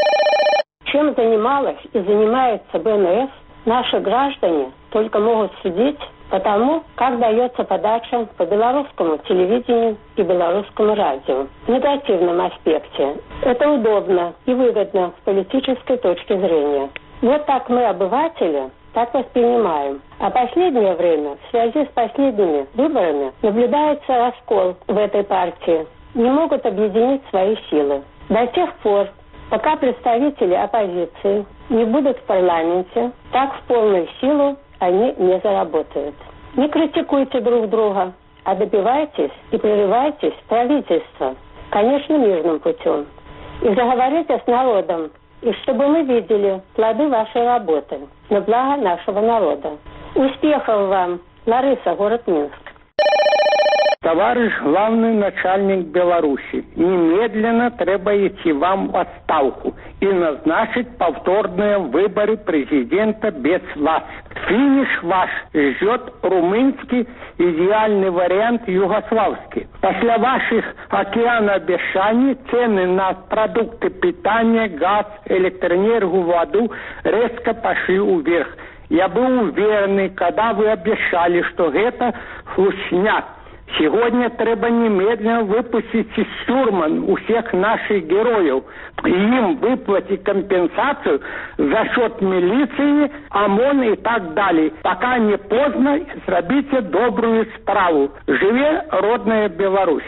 Чем занималась и занимается бэ эн эс, наши граждане только могут судить по тому, как дается подача по белорусскому телевидению и белорусскому радио. В негативном аспекте это удобно и выгодно с политической точки зрения. Вот так мы, обыватели, так воспринимаем. А последнее время, в связи с последними выборами, наблюдается раскол в этой партии. Не могут объединить свои силы. До тех пор, пока представители оппозиции не будут в парламенте, так в полную силу они не заработают. Не критикуйте друг друга, а добивайтесь и прорывайтесь в правительство, конечно, мирным путем. И заговорите с народом, и чтобы мы видели плоды вашей работы на благо нашего народа. Успехов вам, Лариса, город Минск. Товарищ главный начальник Беларуси, немедленно треба идти вам в отставку и назначить повторные выборы президента без вас. Финиш ваш ждет румынский идеальный вариант югославский. После ваших океанобещаний цены на продукты питания, газ, электроэнергию, воду резко пошли вверх. Я был уверен, когда вы обещали, что это фусня. Сегодня треба немедленно выпустить из тюрьмы у всех наших героев и им выплатить компенсацию за счет милиции, ОМОН и так далее. Пока не поздно, сделайте добрую справу. Живе родная Беларусь.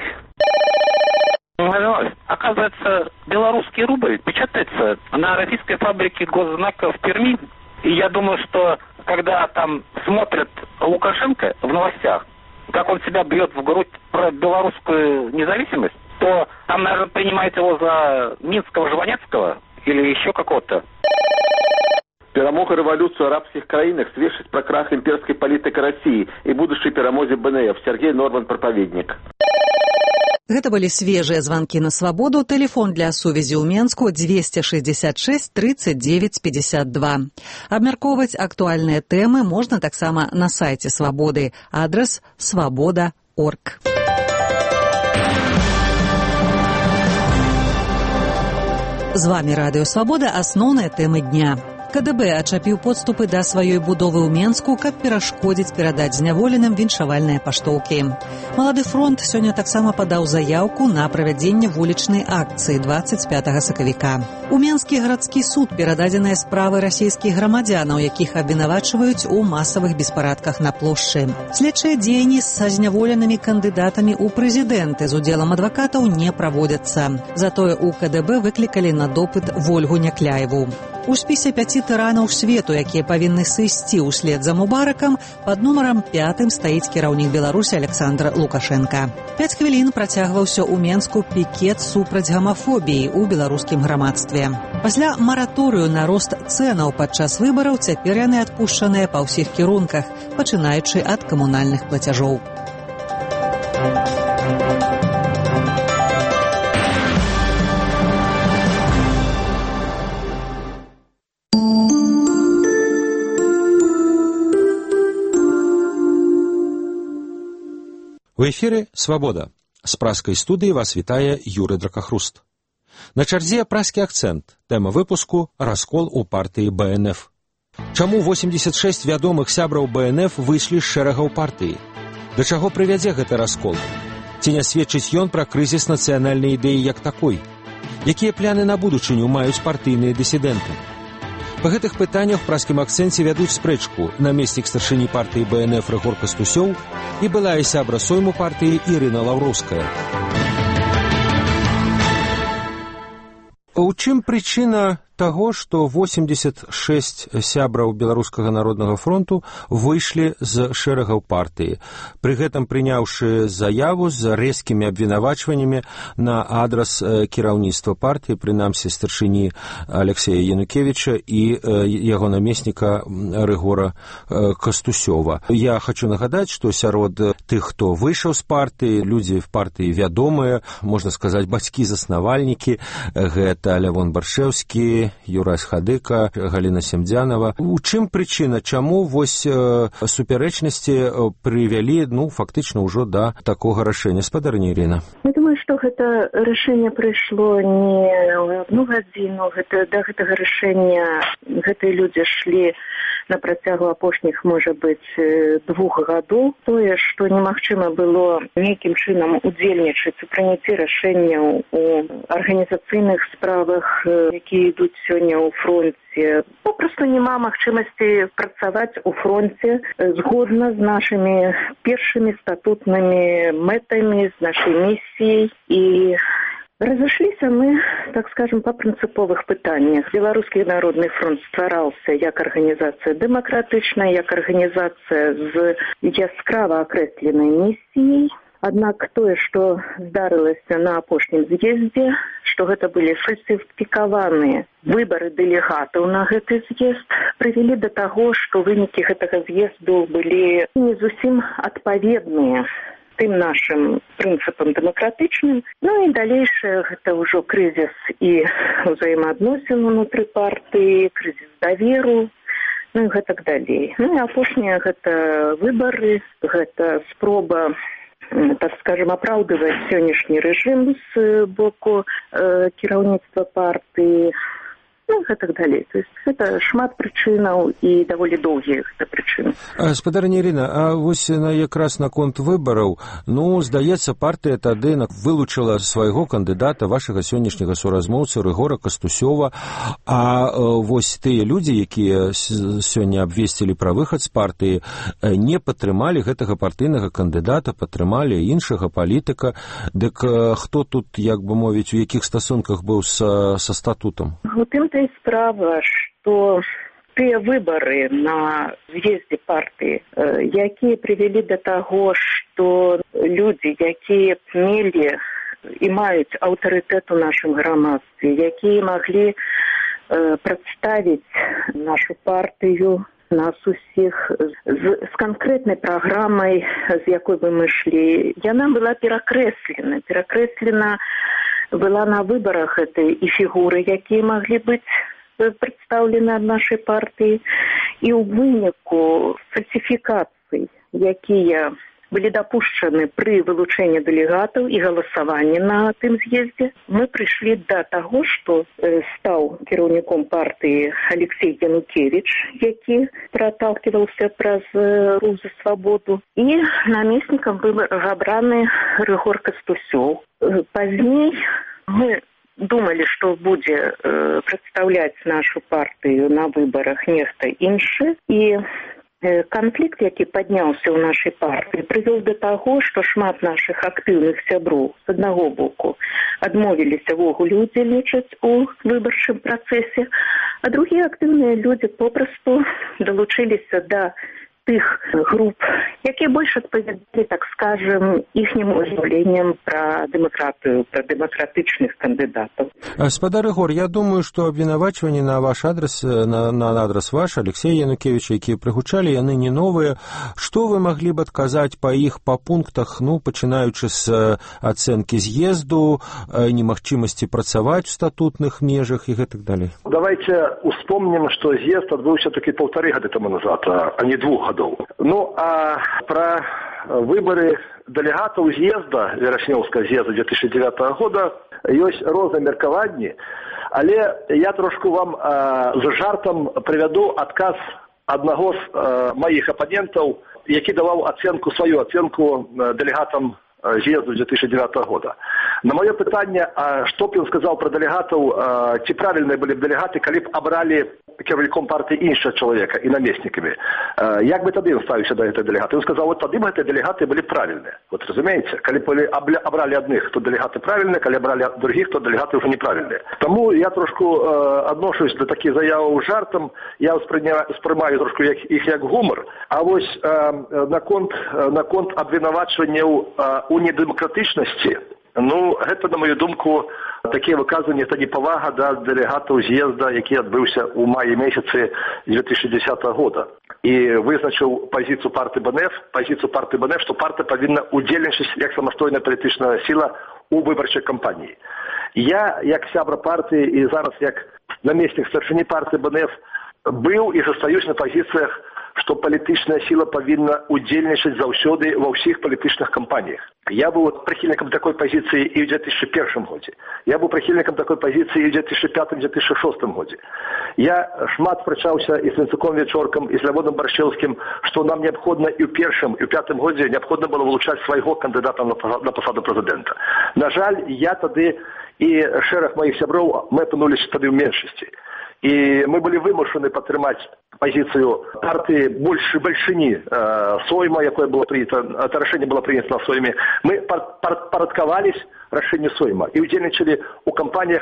Оказывается, белорусский рубль печатается на российской фабрике госзнака в Перми. И я думаю, что когда там смотрят Лукашенко в новостях, как он себя бьет в грудь про белорусскую независимость, то там, наверное, принимают его за Минского Жванецкого или еще какого-то. Перамога рэвалюцыю ў арабскіх краінах сведчыць пра крах імперскай палітыкі Расіі і будучай перамозе бэ эн эф. Сергей Норман, прапаведнік. Гэта былі свежыя званкі на свабоду. Тэлефон для сувязі ў Менску дзвесце шэсцьдзесят шэсць тридцать девять пятьдесят два. Абмяркоўваць актуальныя тэмы можна таксама на сайце Свабоды. Адрес свабода точка орг. З вами Радыё Свабода, асноўныя тэмы дня. ка дэ бэ ачапіў подступы да сваёй будовы ў Менску, каб перашкодзіць перадаць зняволеным віншавальныя паштоўкі. Малады фронт сёння таксама падаў заяўку на правядзенне вулічнай акцыі двадцать пятага сакавіка. У Менскі гарадскі суд перададзеныя справы расійскіх грамадзянаў, якіх абвінавачваюць у масавых беспарадках на плошчы. Следчыя дзеянні са зняволенымі кандыдатамі ў прэзідэнты з удзелам адвакатаў не праводзяцца. Затое у ка дэ бэ выклікалі на допыт Вольгу Някляеву. У спісе пяці тыранаў свету, якія павінны сысці ўслед за Мубаракам, пад нумарам пятым стаіць кіраўнік Беларусі Александр Лукашенко. Пяць хвілін працягваўся ў Менску пікет супраць гамафобіі ў беларускім грамадстве. Пасля мараторыю на рост цэнаў падчас выбараў цяпер яны адпушчаныя па ўсіх кірунках, пачынаючы ад камунальных плацяжоў. У эфіры «Свабода». З праскай студыі вас вітае Юры Дракахруст. На чарзе праскі акцэнт. Тэма выпуску «Раскол у партыі бэ эн эф». Чаму восемьдесят шесть вядомых сябраў бэ эн эф выйшлі з шэрагаў партыі? Да чаго прывядзе гэты раскол? Ці не сведчыць ён пра крызіс нацыянальнай ідэі як такой? Якія пляны на будучыню маюць партыйныя дысідэнты? Па гэтых пытаннях у праскім акцэнце вядуць спрэчку намеснік старшыні партыі бэ эн эф Рыгор Кастусёў і былая сябра сойму партыі Ірына Лаўроўская. У чым прычына таго, што восемьдесят шесть сябраў Беларускага народнага фронту выйшлі з шэрагаў партыі, пры гэтым прыняўшы заяву з рэзкімі абвінавачваннямі на адрас кіраўніцтва партыі, прынамсі старшыні Алексея Янукевіча і яго намесніка Рыгора Кастусёва. Я хочу нагадаць, што сярод тых, хто выйшаў з партыі, людзі в партыі вядомыя, можна сказаць, бацькі-заснавальнікі, гэта Лявон Баршэўскі, Юрась Хадыка, Галіна Семдзянова. У чым прычына, чаму вось э, супярэчнасці прывялі, ну, фактычна ўжо да такога рашэння? Спадарня Ірына. Я думаю, што гэта рашэнне прыйшло не ў одну гадзіну, гэта, да гэтага рашэння гэтыя людзі шлі на працягу апошніх, можа быць, двух гадоў. Тое, што немагчыма было нейкім чынам удзельнічаць у прыняцці рашэнняў у арганізацыйных справах, якія ідуць сёння ў фронце. Попросту няма магчымасці працаваць у фронце згодна з нашымі першымі статутнымі мэтамі, з нашай місіяй. І разышліся мы, так скажем, па прынцыповых пытаннях. Беларускі народны фронт ствараўся як арганізацыя дэмакратычная, як арганізацыя з яскрава акрэсленай місіяй. Аднак тое, што здарылася на апошнім з'ездзе, што гэта былі фальсіфікаваныя выбары дэлегатаў на гэты з'езд, прывялі да таго, што вынікі гэтага з'езду былі не зусім адпаведныя тым нашим прынцыпам дэмакратычным. Ну і далейшае гэта ўжо крызіс і ўзаемаадносін унутры партыі, крызіс даверу, ну і гэтак далей. Ну і апошняе гэта выбары, гэта спроба, так скажем, апраўдываць сённяшні рэжым з боку э, кіраўніцтва партыі, ну і гэтак далей. То есть гэта шмат прычынаў і даволі доўгія гэта прычыны. Спадарня Ірына, а вось на якраз наконт выбараў, ну, здаецца, партыя тады вылучыла свайго кандыдата, вашага сённяшняга суразмоўца Рыгора Кастусёва, а вось тыя людзі, якія сёння абвесцілі пра выхад з партыі, не падтрымалі гэтага партыйнага кандыдата, падтрымалі іншага палітыка. Дык хто тут, як бы мовіць, у якіх стасунках быў са, са статутам? У тым-то і справа, што тыя выбары на з'ездзе партыі, якія прывялі да таго, што людзі, якія мелі і маюць аўтарытэт у нашым грамадстве, якія маглі э, прадставіць нашу партыю, нас усіх з, з канкрэтнай праграмай, з якой бы мы шлі, яна была перакрэслена. Перакрэслена была на выбарах этой і фігуры, якія маглі быць прадстаўлены ад нашай партыі, і ў выніку фальсіфікацый, якія былі дапушчаны пры вылучэнні дэлегатаў і галасаванні на тым з'ездзе, мы прыйшлі да таго, што э, стаў кіраўніком партыі Алексей Янукевич, які праталківаўся праз э, рух за свабоду, і намеснікам быў абраны Рыгор Кастусёў. Э, пазней мы думалі, што будзе э, прадстаўляць нашу партыю на выбарах нехта іншы, і канфлікт, які падняўся ў нашай партыі, прывёў да таго, што шмат нашых актыўных сяброў з аднаго боку адмовіліся ввогуле ўдзельнічаць у выбарчым працэсе, а другія актыўныя людзі попросту далучыліся да тых груп, якія больш адпавядалі, так скажем, іхнім уяўленням пра дэмакратыю, пра дэмакратычных кандыдатаў. Спадар Ігор, я думаю, што абвінавачванні на ваш адрес, на, на адрес ваш, Алексея Янукевича, якія прыгучалі, яны не новыя. Што вы маглі б адказаць па іх па пунктах, ну, пачынаючы з ацэнкі з'езду, немагчымасці працаваць у статутных межах і гэтак далей? Давайте успомним, што з'езд адбыўся такі паўтары гады таму назад, а не двух гадоў. Ну, а пра выбары дэлегатаў з'езда, верашнёўскага з'езда две тысячи девятого года, ёсць розныя меркаванні, але я трошку вам а, з жартам прывяду адказ аднаго з а, маіх апанентаў, які даваў ацэнку, сваю ацэнку дэлегатам з'езду две тысячи девятого года. На маё пытанне, а што б ён сказаў пра дэлегатаў, ці правільныя былі б дэлегаты, калі б абралі кіраўніком партыі іншага чалавека і намеснікамі. Як бы тады ён ставіўся да гэтай дэлегаты? Ён сказаў, вот тады б гэтыя дэлегаты былі правільныя. Вот разумееце, калі б абралі адных, то дэлегаты правільныя, калі абралі другіх, то дэлегаты ўжо неправільныя. Таму я трошку э, адношусь да такіх заяваў жартам, я ўспрымаю трошку як, іх як гумар. А вось э, наконт, наконт абвінавачванняў э, у недэмакратычнасці, ну, гэта, на мою думку, такія выказванні, это непавага да дэлегатаў з'езда, які адбыўся ў маі месяцы две тысячи десятого года. І вызначыў пазіцыю партыі БНФ, пазіцыю партыі БНФ, што партыя павінна удзельнічаць як самастойная палітычная сіла ў выбарчай кампаніі. Я, як сябра партыі і зараз як намеснік старшыні партыі БНФ, быў і застаюсь на пазіцыях, што палітычная сіла павінна удзельнічаць заўсёды ва ўсіх палітычных кампаніях. Я быў прыхільнікам такой пазіцыі і ў две тысячи первом годзе. Я быў прыхільнікам такой пазіцыі і ў две тысячи пятом - две тысячи шестом годзе. Я шмат спрачаўся і з Вінцуком Вечоркам, і з Ляводам Баршчэўскім, што нам неабходна і ў першым, і ў пятым годзе неабходна было вылучаць свайго кандыдата на пасаду прэзідэнта. На жаль, я тады і шэраг маіх сяброў, мы апынуліся тады ў меншасці. І мы былі вымушаны падтрымаць пазіцыю партыі больш бальшыні э, Сойма, якое было прынята, это рашэнне было прынята на Сойме. Мы падпарадкавались рашэнню Сойма і удзельнічалі ў кампаніях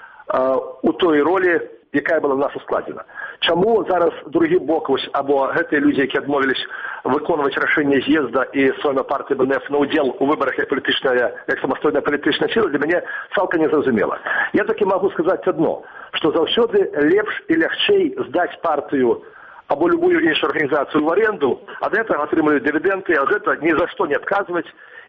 э, у той ролі, якая была ў нас ускладзена. Чаму зараз другі бок, вось, або гэтыя людзі, які адмовілись выконваць рашэнне з'езда і Сойма партыі БНФ на ўдзел у выбарах як палітычная, як самастойная палітычная сіла, для мяне цалкам незразумела. Я такі магу сказаць адно, што заўсёды лепш і лягчэй здаць партыю або любую іншую арганізацыю ў аренду, ад гэтага атрымліваюць дывідэнды, а гэта ні за што не адказваць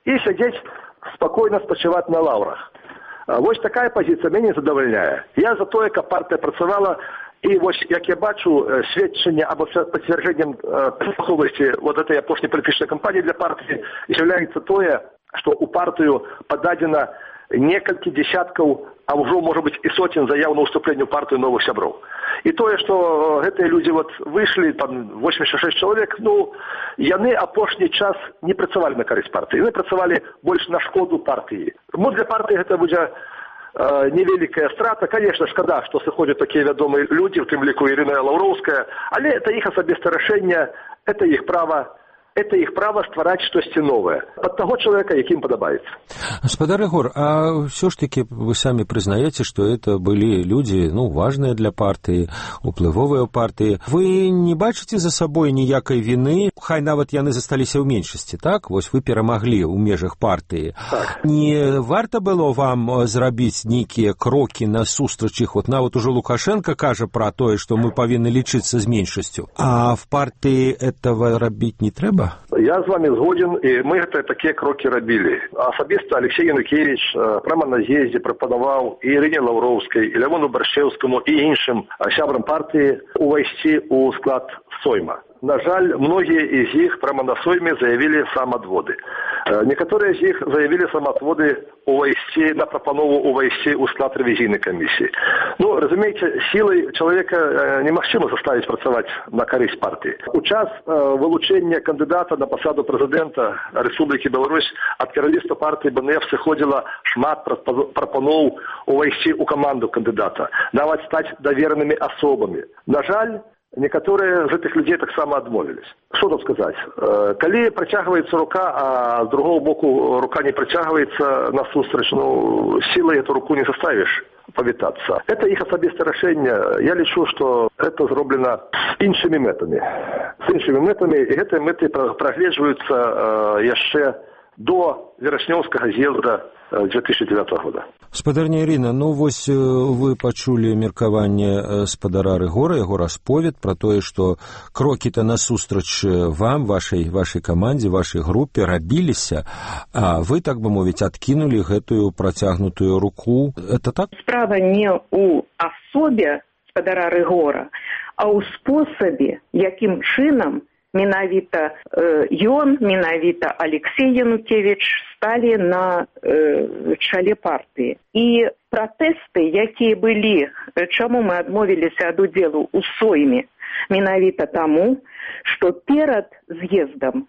і сядзець спакойна спачываць на лаўрах. Вось такая пазіцыя мяне задавальняе. Я за тое, каб партыя працавала, і вось, як я бачу, сведчанне або пацвярджэннем паспяховасці вот этой апошняй палітычнай кампаніі для партыі з'яўляецца тое, што ў партыю пададзена некалькі десяткаў, а ўжо, можа быць, і соцень заяў на ўступленне ў партыю новых сяброў. І тое, што гэтыя людзі вот выйшлі, там, восемьдесят шесть чалавек, ну, яны апошні час не працавалі на карысць партыі, яны працавалі больш на шкоду партыі. Ну, для партыі гэта будзе э, невеликая страта. Конечно, шкада, што сыходзяць такія вядомыя людзі, у тым ліку Ірына Лаўроўская, але это іх асабістае рашэнне, это іх права. Это их право ствараць штосьці новае под того человека, якім падабаецца. Гаспадар Егор, а все ж таки вы сами признаете, что это были люди, ну, важные для партии, уплывовые у партии. Вы не бачыце за собой ніякай вины, хай нават яны засталіся ў меншасці, так? Вось вы перамаглі ў межах партии. Так. Не варта было вам зрабіць нейкія крокі насустрач іх? Вот нават уже Лукашенко кажа про тое, что мы павінны лічыцца з меншасцю. А в партии этого рабіць не трэба? Я з вами згоден, і ми гэта такія крокі рабілі. Асабіста Алексей Янукевич прямо на з'ездзе прапанаваў і Ірыне Лаўроўскай, і Лявону Баршчэўскаму, і іншым сябрам партыі увайсці ў склад Сойма. На жаль, многія з іх прямо на Сойме заявілі самаадводы. Некаторыя з іх заявілі самаадводы увайсці, на прапанову увайсці ў склад рэвізійнай камісіі. Ну, разумееце, сілай чалавека немагчыма заставіць працаваць на карысць партыі. У час вылучэння кандыдата на пасаду прэзідэнта Рэспублікі Беларусь ад кіраўніцтва партыі бэ эн эф сыходзіла шмат прапаноў увайсці ў каманду кандыдата, нават стаць даверанымі асобамі. На жаль, некаторыя з гэтых людзей таксама адмовілись. Што тут сказаць? Калі працягваецца рука, а з другого боку рука не працягваецца насустрач, ну, сілай эту руку не заставіш павітацца. Это іх асабістае рашэнне. Я лічу, што это зроблена з іншымі мэтамі. З іншымі мэтамі, і гэтыя мэты прагледжваюцца яшчэ до верашнёўскага з'езда две тысячи девятого года. Спадарня Ірына, ну вось вы пачулі меркаванне спадара Рыгора, яго расповед пра тое, што крокі-то насустрач вам, вашай, вашай камандзе, вашай групе рабіліся, а вы, так бы мовіць, адкінулі гэтую працягнутую руку. Это так? Справа не ў асобе спадара Рыгора, а ў спосабе, якім чынам менавіта э, ён, менавіта Алексей Янукевич сталі на э, чале партыі. І пратэсты, якія былі, чаму мы адмовіліся ад удзелу ў Сойме, менавіта таму, што перад з'ездам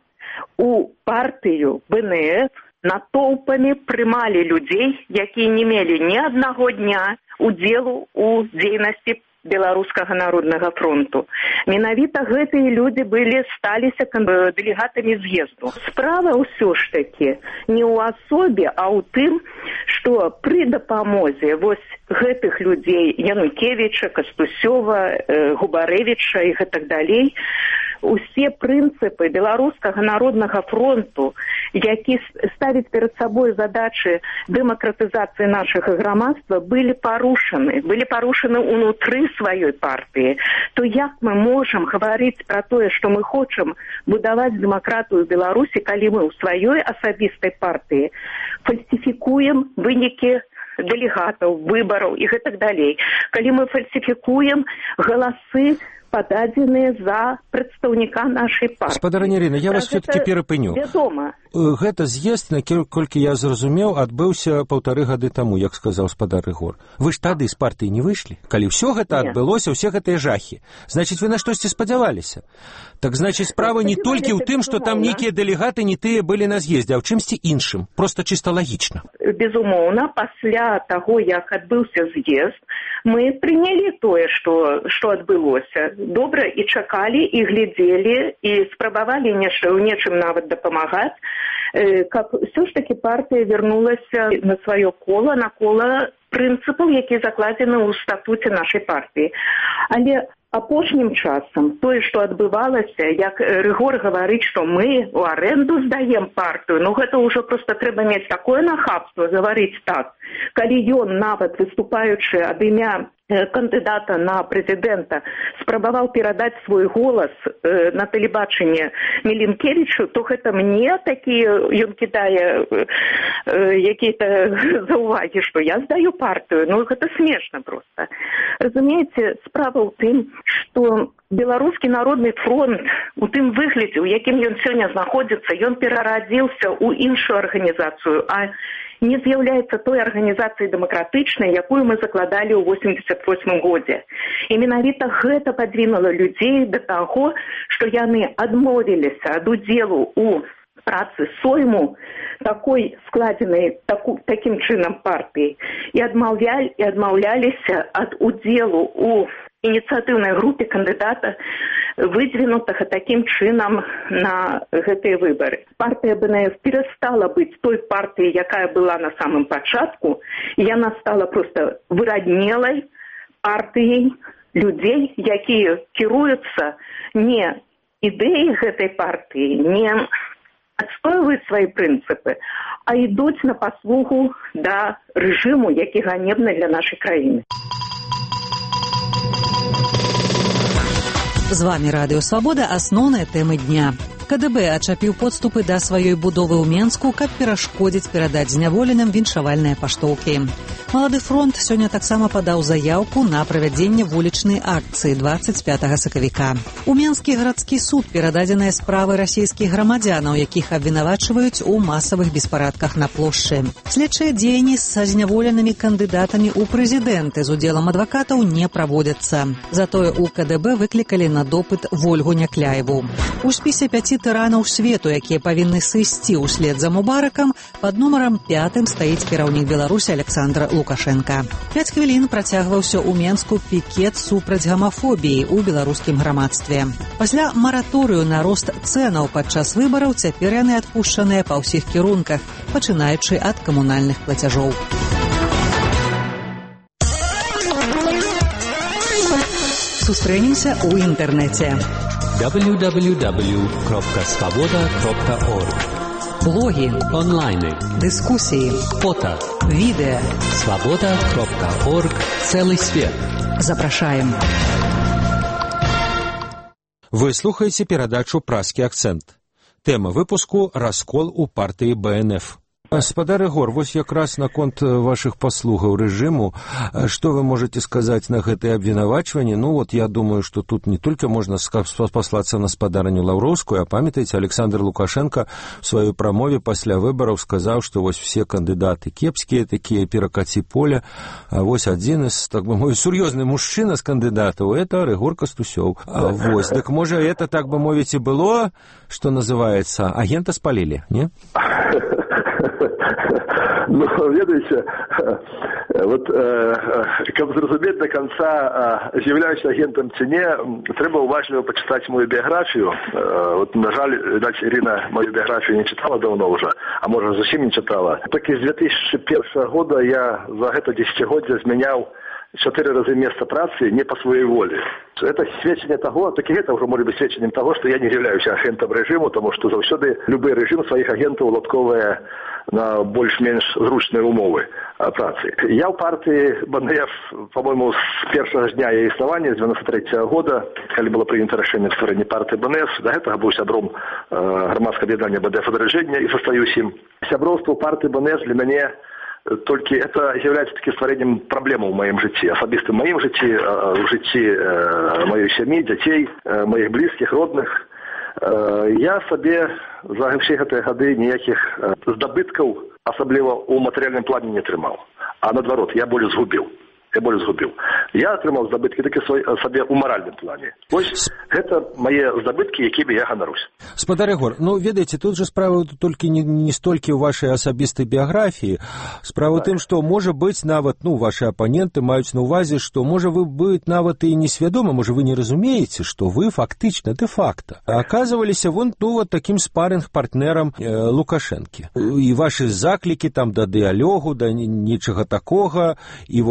у партыю бэ эн эф натоўпамі прымалі людзей, якія не мелі ні аднаго дня удзелу ў дзейнасці Беларускага народнага фронту. Менавіта гэтыя людзі былі сталіся дэлегатамі з'езду. Справа ўсё ж такі не ў асобе, а ў тым, што пры дапамозе вось гэтых людзей Янукевіча, Кастусёва, Губарэвіча і гэтак далей, усе прынцыпы Беларускага народнага фронту, які ставіць перад сабой задачы дэмакратызацыі нашага грамадства, былі парушаны, былі парушаны ўнутры сваёй партыі, то як мы можам гаварыць пра тое, што мы хочам будаваць дэмакратыю ў Беларусі, калі мы ў сваёй асабістай партыі фальсіфікуем вынікі дэлегатаў, выбараў і гэтак далей. Калі мы фальсіфікуем галасы, пададзеныя за прадстаўніка нашай партыі. Спадарня Ірына, я вас все-таки перапыню. Вядома. Гэта з'езд, наколькі я зразумеў, адбыўся паўтары гады таму, як сказаў спадар Рыгор. Вы ж тады з партыі не выйшлі? Калі ўсё гэта адбылося, ўсе гэтыя жахі, значыць, вы на штосьці спадзяваліся. Так, значыць, справа не толькі ў тым, што там нейкія дэлегаты не тыя былі на з'ездзе, а ў чымсьці іншым. Проста чыста лагічна. Безумоўна, пасля таго, як адбыўся з'езд, мы прынялі тое, што, што адбылося. Добра і чакалі, і глядзелі, і спрабавалі нешта, ў нечым нават дапамагаць, каб ўсё ж такі партыя вярнулася на сваё кола, на кола прынцыпаў, які закладзены ў статуце нашай партыі. Але апошнім часам тое, што адбывалася, як Рыгор гаварыць, што мы ў арэнду здаем партыю, ну гэта ўжо проста трэба мець такое нахабства гаварыць так. Калі ён нават выступаючы ад імя кандидата на президента спрабаваў перадаць свой голас э, на тэлебачанне Мілінкевічу, то гэта мне такія ён кідае э, якія-то заўвагі, што я здаю партыю. Ну, гэта смешна проста. Разумееце, справа ў тым, што Беларускі народны фронт у тым выглядзе, у якім ён сёння знаходзіцца, ён перарадзіўся ў іншую арганізацыю, а не з'яўляецца той арганізацыяй дэмакратычнай, якую мы закладалі ў восемьдесят восьмым годзе. І менавіта гэта падвінула людзей да таго, што яны адмовіліся ад удзелу ў працы сойму такой складзенай таку, такім чынам партыі і адмаўлялі і адмаўляліся ад удзелу ў ініцыятыўнай групе кандыдата, выдвинутага таким чынам на гэтыя выбары. Партыя БНФ перастала быць той партыяй, якая была на самым пачатку, і яна стала проста выроднелай партыяй людзей, якія кіруюцца не ідэяй гэтай партыі, не адстойваюць свае прынцыпы, а ідуць на паслугу да рэжыму, які ганебны для нашай краіны. З вами Радыё Свабода, асноўныя тэмы дня. КДБ ачапіў подступы да сваёй будовы ў Менску, каб перашкодзіць перадаць зняволеным віншавальныя паштоўкі. Малады фронт сёння таксама падаў заяўку на правядзенне вулічнай акцыі двадцать пятага сакавіка. У Менскі гарадскі суд перададзеныя справы расійскіх грамадзянаў, якіх абвінавачваюць у масавых беспарадках на плошчы. Следчыя дзеянні са зняволенымі кандыдатамі ў прэзідэнты з удзелам адвакатаў не праводзяцца. Затое у КДБ выклікалі на допыт Вольгу Някляеву. У спісе пяці тыранаў свету, якія павінны сысці ўслед за Мубаракам, пад нумарам пятым стаіць кіраўнік Беларусі Александр Лукашенка. Пяць хвілін працягваўся ў Менску пікет супраць гамафобіі ў беларускім грамадстве. Пасля мараторыю на рост цэнаў падчас выбараў цяпер яны адпушчаныя па ўсіх кірунках, пачынаючы ад камунальных плацяжоў. Сустрэнемся ў інтэрнэце. дабл ю дабл ю дабл ю крапка свабода крапка орг. Блоги, онлайны, дискуссии, фото, видео. свобода крапка орг. Целый свет. Запрашаем. Вы слухаеце перадачу «Празкі акцэнт». Тэма выпуску «Раскол у партыі БНФ». Гаспадар Ігор, вось якраз наконт вашых паслугаў рэжыму, што вы можаце сказаць на гэтае абвінавачванне? Ну вот я думаю, што тут не толькі можна паслацца на спадарню Лаўроўскую, а памятаеце, Александр Лукашенко в сваёй прамове пасля выбараў сказаў, што вось все кандыдаты кепскія, такія перакаці поля, а вось адзін з, так бы мовіць, сур'ёзны мужчына з кандыдатаў, это Рыгор Кастусёў. А вось, так можа, это, так бы мовіць, і было, што называецца, агента спалілі, не? Ну, ведаеце, вот, э, каб зразумець до конца, э, з'яўляюся агентам ці не, трэба уважліва пачытаць мою біяграфію. Э, вот, на жаль, відаць, Ірина мою біяграфію не читала давно уже, а можа зусім не читала. Так і з две тысячи первого года я за гэта десятигоддзе змяняў чатыры разы месца працы не по своей воле. Это сведчанне того, так и это уже может быть сведчаннем того, что я не являюсь агентом режиму, потому что заўсёды любы рэжым сваіх агентаў уладковыя на больш-менш зручныя умовы працы. Я ў партыі БНФ, по-моему, з першага дня яе існавання, з девяносто третьего года, калі было прынята рашэнне стварэння партыі БНФ, да гэтага быў сябром э, грамадскага аб'яднання БНФ адраджэння і састаюсь ім. Сяброўства партыі БНФ для мяне только это является таки створением проблемы в моем житті, особистым моим житті, в житті моей семьи, детей, моих близких, родных. Я себе за все эти годы никаких здобытков, особенно у материальном плане, не атрымаў. А наоборот, я более сгубил. Я более сгубил. Я атрымаў здобыткі такі сабе ў маральным плане. Вось гэта мае здобыткі, якімі я ганарусь. Спадар Ігор, ну, ведаеце, тут же справа толькі не, не столькі ў вашай асабістай біяграфіі. Справа ў тым, што, можа быць, нават, ну, ваши апаненты маюць на ўвазе, што, можа, вы быць нават і несвядома, можа, вы не разумееце, што вы фактычна, дэ-факта, аказываліся вон, ну, вот таким спарринг-партнерам э, Лукашэнкі. І ваши заклікі там да дыялогу, да нічага такога, і вось ваши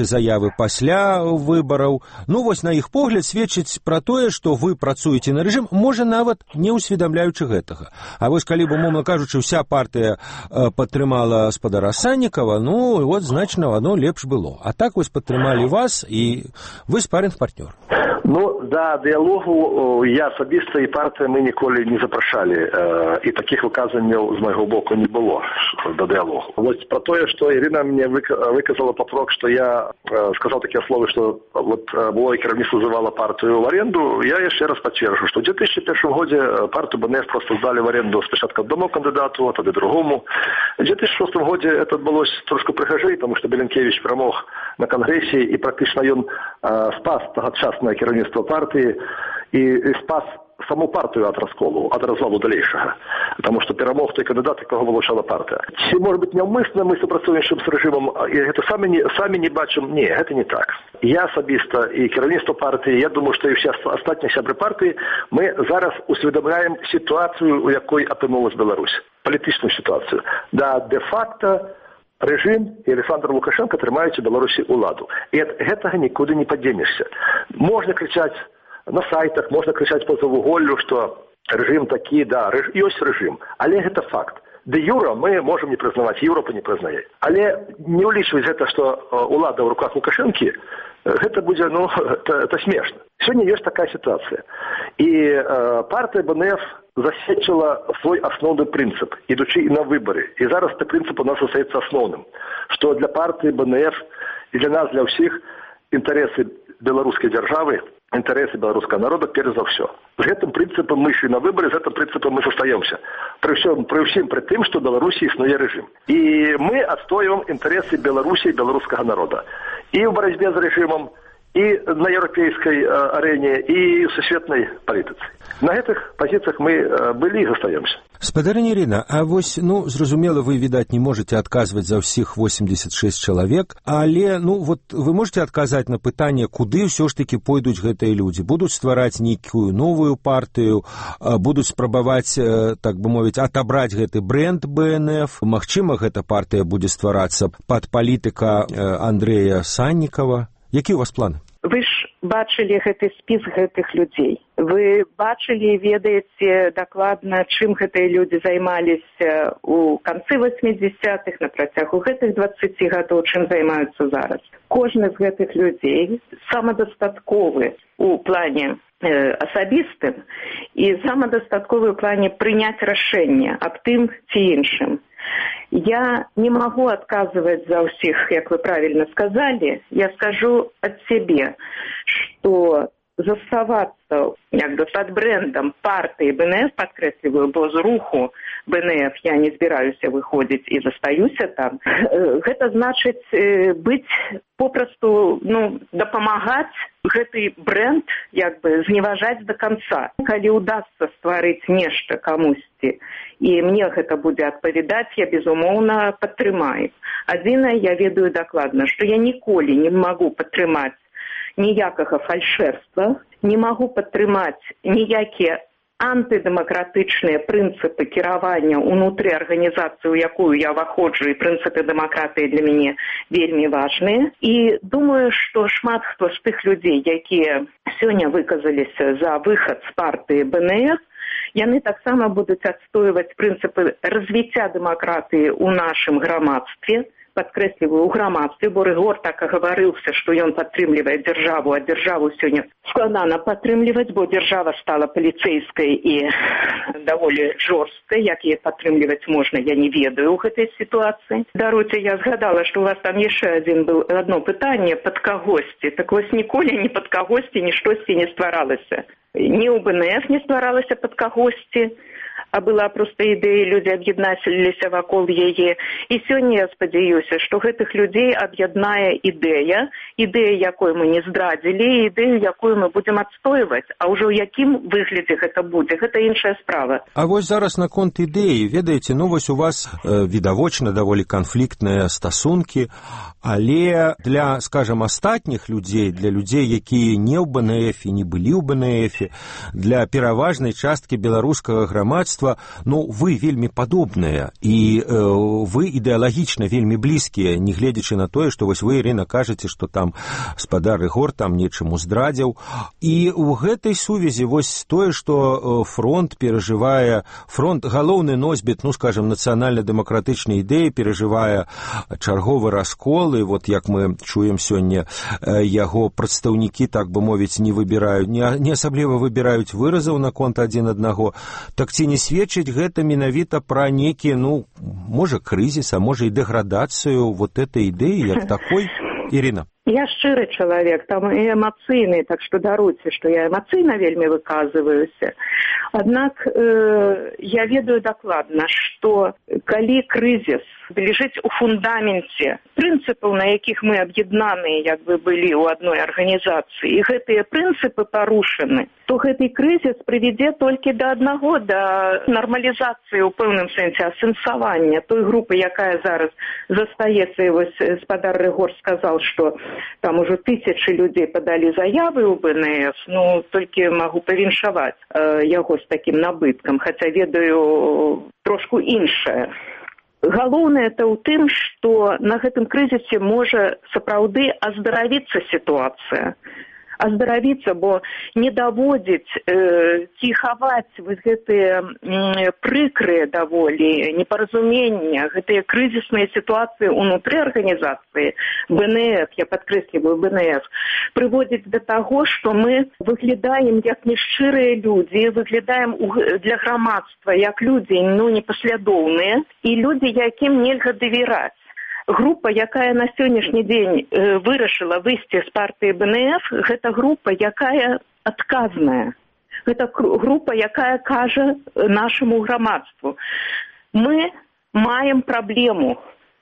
ваши заявы пасля выбараў. Ну, вось на іх погляд сведчыць пра тое, што вы працуеце на рэжым, можа, нават не ўсведамляючы гэтага. А вось калі бы, умоўна кажучы, вся партыя падтрымала спадара Саннікава, ну, вот, значна, оно лепш было. А так вось падтрымалі вас, і вы спарринг-партнёр. Ну, да, дыялогу я асабіста і партыя мы ніколі не запрашалі, і такіх выказанняў з майго боку не было да дыялогу. Вось про тое, што Ірына мне выказала папрок, што я сказаў такія словы, што вот было кіраўніцтва зывала партыю в аренду, я яшчэ раз пацверджу, што ў две тысячы першым годзе партыю БНС просто здалі в аренду спачатку аднаму кандыдату, а тады другому. В две тысячи шостым годзе это адбылося трошку прыгажэй, таму што Беленкевич перамог на кангрэсе, і практычна ён спас тагачаснае кіраўніцтва партыі і спас саму партыю ад расколу, ад развалу далейшага. Таму што перамог той кандыдат, якога вылучала партыя. Ці, можа быць, няўмысна мы супрацоўнічаем з рэжымам, і гэта самі не, самі не бачым. Не, гэта не так. Я асабіста і кіраўніцтва партыі, я думаю, што і ўсе астатнія сябры партыі, мы зараз усведамляем сітуацыю, у якой апынулась Беларусь. Палітычную сітуацыю. Да, де-факта рэжым і Александр Лукашенко трымаюць у Беларусі ўладу. І ад гэтага нікуды не падзенешся. Можна крычаць на сайтах, можна крычаць па завуголлю, што рэжым такі, да, рэж... ёсць рэжым, але гэта факт. Де юра мы можам не прызнаваць, Еўропа не прызнае. Але не ўлічваць гэта, што ўлада ў руках Лукашэнкі, гэта будзе, ну, это, это смешна. Сёння ёсць такая сітуацыя. І э, партыя БНФ засведчыла свой асноўны прынцып, ідучы на выбары. І зараз гэты прынцып у нас застаецца асноўным, што для партыі БНФ і для нас, для ўсіх, інтарэсы беларускай дзяржавы, інтарэсы беларускага народа перш за ўсё. З гэтым прынцыпам мы ішлі на выбары, з гэтым прынцыпам мы застаёмся. Пры ўсім, пры ўсім пры тым, што ў Беларусі існуе рэжым. І мы адстойваем інтарэсы Беларусі і беларускага народа. І ў барацьбе з рэжымам, і на еўрапейскай арэне, і ў сусветнай палітыцы. На гэтых пазіцыях мы былі і застаёмся. Спадарыня Ірына, а вось, ну, зразумела, вы, відаць, не можете адказваць за ўсіх восемьдесят шесть чалавек, але, ну, вот вы можете адказаць на пытанне, куды ўсё ж такі пойдуць гэтыя людзі? Будуць ствараць нейкую новую партыю, будуць спрабаваць, так бы мовіць, атабраць гэты бренд БНФ? Магчыма, гэта партыя будзе стварацца пад палітыка Андрэя Саннікава? Які ў вас планы? Вы ж бачылі гэты спіс гэтых людзей. Вы бачылі і ведаеце дакладна, чым гэтыя людзі займаліся ў канцы восьмідзесятых, на працягу гэтых дваццаці гадоў, чым займаюцца зараз. Кожны з гэтых людзей самадастатковы ў плане э, асабістым і самадастатковы ў плане прыняць рашэнне аб тым ці іншым. Я не могу отказывать за всех, как вы правильно сказали. Я скажу от себя, что заставаться как бы под брендом партии БНФ, подкресливаю безруху БНФ, я не збираюсь выходить и застаюсь там, это значит быть попросту, ну, допомагать гэты бренд, як бы, зневажаць до конца. Калі удастся стварыць нешта камусьці, і мне гэта будзе адпавядаць, я, безумоўна, падтрымаю. Адзінае, я ведаю дакладна, што я ніколі не магу падтрымаць ніякага фальшэрства, не магу падтрымаць ніякія антыдэмакратычныя прынцыпы кіравання ўнутры арганізацыі, у якую я ўваходжу, і прынцыпы дэмакратыі для мяне вельмі важныя. І думаю, што шмат хто з тых людзей, якія сёння выказаліся за выхад з партыі БНФ, яны таксама будуць адстойваць прынцыпы развіцця дэмакратыі ў нашым грамадстве, падкрэсліваю, у грамадстве, бо Рыгор так агарыўся, што ён падтрымлівае дзяржаву, а дзяржаву сёння складана падтрымліваць, бо дзяржава стала паліцэйскай і даволі жорсткай, як яе падтрымліваць можна, я не ведаю ў гэтай сітуацыі. Даруйце, я згадала, што у вас там яшчэ адзін был адно пытанне пад кагосьці. Так вось ніколі ні пад кагосьці, ні штосьці не стваралася. Ні ў БНФ не стваралася пад кагосьці, а была проста ідэя, людзі аб'ядналіся вакол яе. І сёння я спадзяюся, што гэтых людзей аб'яднае ідэя, ідэя, якой мы не здрадзілі, ідэю, якую мы будзем адстойваць. А ўжо ў якім выглядзе гэта будзе, гэта іншая справа. А вось зараз наконт ідэі, ведаеце, ну вось у вас э, відавочна даволі канфліктныя стасункі, але для, скажам, астатніх людзей, для людзей, якія не ў БНФ і не былі ў БНФ, для пераважнай часткі беларускага грамадства, грамадства, ну, вы вельмі падобныя, і э, вы ідэалагічна вельмі блізкія, не гледзячы на тое, што вось вы, Ірына, кажаце, што там спадар Ігор там нечаму здрадзіў. І ў гэтай сувязі вось тое, што фронт перажывае, фронт галоўны носьбіт, ну, скажем, нацыянальна-дэмакратычнай ідэі перажывае чарговы раскол, і вот як мы чуем сёння, яго прадстаўнікі, так бы мовіць, не выбіраюць, не, не асабліва выбіраюць выразаў наконт адзін аднаго. Так ці не сведчыць гэта менавіта пра нейкі, ну, можа, крызіс, а можа і дэградацыю вот этой ідэі як такой? Ірына. Я шчыры чалавек, там і эмацыйны, так што даруйце, што я эмацыйна вельмі выказваюся. Аднак э, я ведаю дакладна, што калі крызіс лежыць у фундаменце прынцыпаў, на якіх мы аб'яднаныя, як бы былі ў адной арганізацыі, і гэтыя прынцыпы парушаны, то гэты крызіс прывядзе толькі да аднаго, да нармалізацыі ў пэўным сэнсе асэнсавання той групы, якая зараз застаецца. І вось спадар Рыгор сказаў, што там ужо тысячы людзей падалі заявы ў БНС, ну, толькі магу павіншаваць э, яго з такім набыткам, хаця ведаю трошку іншае. Галоўнае это ў тым, што на гэтым крызісе можа сапраўды аздаравіцца сітуацыя. Аздаравіцца, бо не даводзіць э, ці хаваць вось гэтыя э, прыкрыя даволі непаразумення, гэтыя крызісныя сітуацыі ўнутры арганізацыі БНФ, я падкрэсліваю БНФ, прыводзіць да таго, што мы выглядаем як нешчырыя людзі, выглядаем для грамадства як людзі, ну, непаслядоўныя, і людзі, якім нельга давераць. Група, якая на сённяшні дзень э, вырашыла выйсці з партыі БНФ, гэта група, якая адказная. Гэта група, якая кажа нашаму грамадству. Мы маем праблему.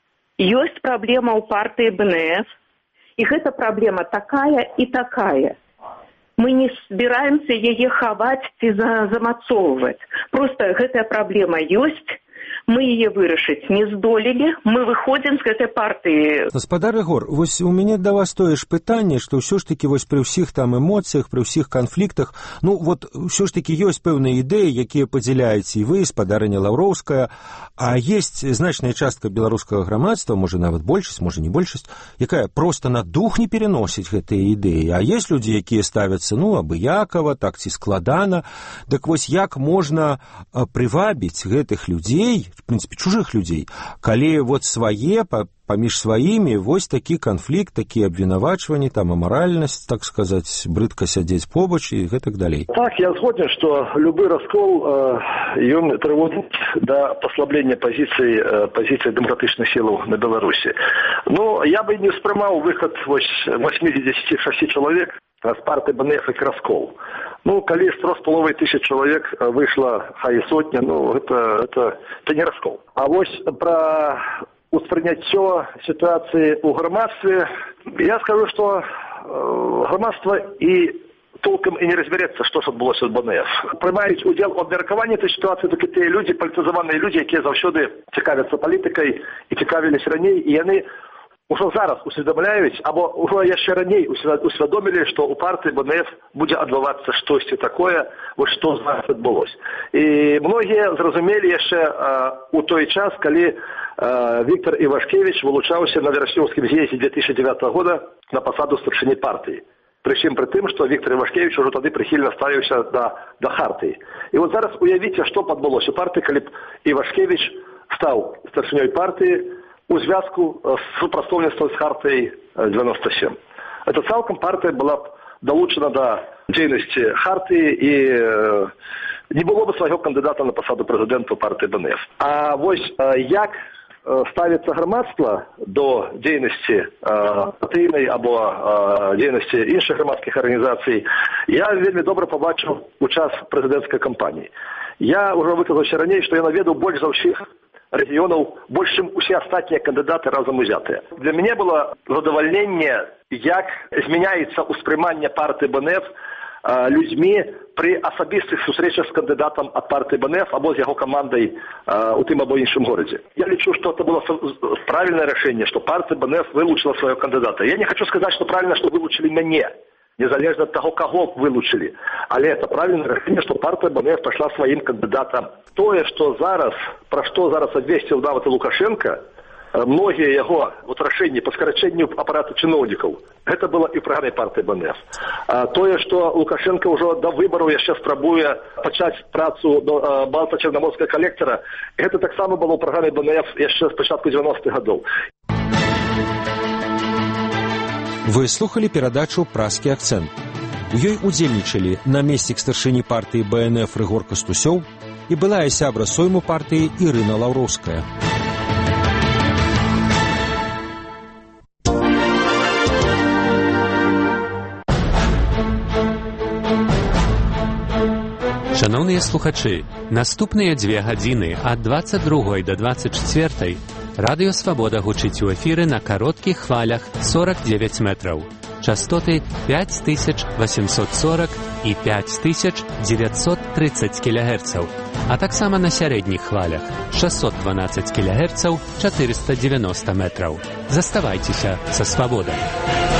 Ёсць праблема ў партыі БНФ, і гэта праблема такая і такая. Мы не збіраемся яе хаваць ці замацоўваць. Проста гэтая праблема ёсць, мы яе вырашыць не здолелі, мы выходзім з гэтай партыі. Гаспадар Ігор, вось у мяне да вас тое ж пытанне, што ўсё ж такі вось пры ўсіх там эмоцыях, пры ўсіх канфліктах, ну вот ўсё ж такі ёсць пэўныя ідэі, якія падзяляеце і вы, спадарыня Лаўроўская, а есть значная частка беларускага грамадства, можа нават большасць, можа не большасць, якая проста на дух не переносіць гэтыя ідэі, а есть людзі, якія ставяцца, ну, абыякава, так ці складана. Дык вось як можна прывабіць гэтых людзей, в принципе, чужых людзей, калі вот свае, паміж сваімі, вось такі канфлікт, такія абвінавачванні, там амаральнасць, так сказаць, брыдка сядзець побач і гэтак далей. Так, я згоден, што любы раскол, э, ён прыводзіць да паслаблення пазіцый, э, пазіцый дэмакратычных сілаў на Беларусі. Ну, я бы не ўспрымаў выхад вось восьмидесяти шести чалавек з партыі БНФ як раскол. Ну, калі з трох з паловай тысяч чалавек выйшла хай сотня, ну, гэта, гэта, гэта не раскол. А вось пра успрыняццё сітуацыі ў грамадстве, я скажу, што э, грамадства і толком і не разберэцца, што ж адбылося ад БНФ. Прымаюць удзел у абмеркаванні этой сітуацыі толькі тыя людзі, палітызаваныя людзі, якія заўсёды цікавяцца палітыкай і цікавіліся раней, і яны ужо зараз усведамляюць, або ўжо яшчэ раней усвядомілі, што ў партыі БНФ будзе адбывацца штосьці такое, вось што зараз адбылося. І многія зразумелі яшчэ э, у той час, калі э, Віктор Івашкевіч вылучаўся на вераснёўскім з'ездзе две тысячи девятого года на пасаду старшыні партыі. Прычым пры тым, што Віктор Івашкевіч ужо тады прыхільна ставіўся да, да хартыі. І вот зараз уявіце, што адбылося у партыі, калі б Івашкевіч стаў старшынёй партыі у звязку з супрацоўніцтвам з хартыяй девяносто семь. Это цалкам партыя была б далучана да дзейнасці хартыі і э, не было бы свайго кандыдата на пасаду прэзідэнта партыі БНФ. А вось э, як э, ставіцца грамадства до дзейнасці э, партыйнай або э, дзейнасці іншых грамадскіх арганізацый, я вельмі добра пабачыў у час прэзідэнцкай кампаніі. Я ўжо выказаўся раней, што я наведаў больш за ўсіх рэгіёнаў, больш, чым усе астатнія кандыдаты разам узятыя. Для мяне было задавальненне, як змяняецца ўспрыманне партыі БНФ э, людзьмі пры асабістых сустрэчах з кандыдатам ад партыі БНФ або з яго камандай э, у тым або іншым горадзе. Я лічу, што это было правільнае рашэнне, што партыя БНФ вылучыла свайго кандыдата. Я не хочу сказаць, што правільна, што вылучылі мяне. незалежна ад таго, каго вылучылі. Але это правильное решение, что партия БНФ пошла своим кандидатом. Тое, что зараз, про что зараз обвесил нават и Лукашенко, многие его вот решения по сокращению аппарата чиновников, это было и в программе партии БНФ. А тое, что Лукашенко уже до выборов яшчэ спрабуе пачаць працу до Балта-Чорноморскага коллектора, это так само было в программе БНФ яшчэ с початку девяностых годов. Вы слухали перадачу «Праскі акцэнт». У ёй удзельнічалі намеснік старшыні партыі БНФ Рыгор Кастусёў і былая сябра сойму партыі Ірына Лаўроўская. Шановныя слухачы, наступныя дзве гадзіны ад дваццаць другой да дваццаць чацвёртай Радыё Свабода гучыць у эфіры на кароткіх хвалях сорок девять метраў. Частоты пять тысяч восемьсот сорок і пять тысяч девятьсот тридцать кілогерцаў, а таксама на сярэдніх хвалях шестьсот двенадцать кілогерцаў, четыреста девяносто метраў. Заставайцеся са Свабодай.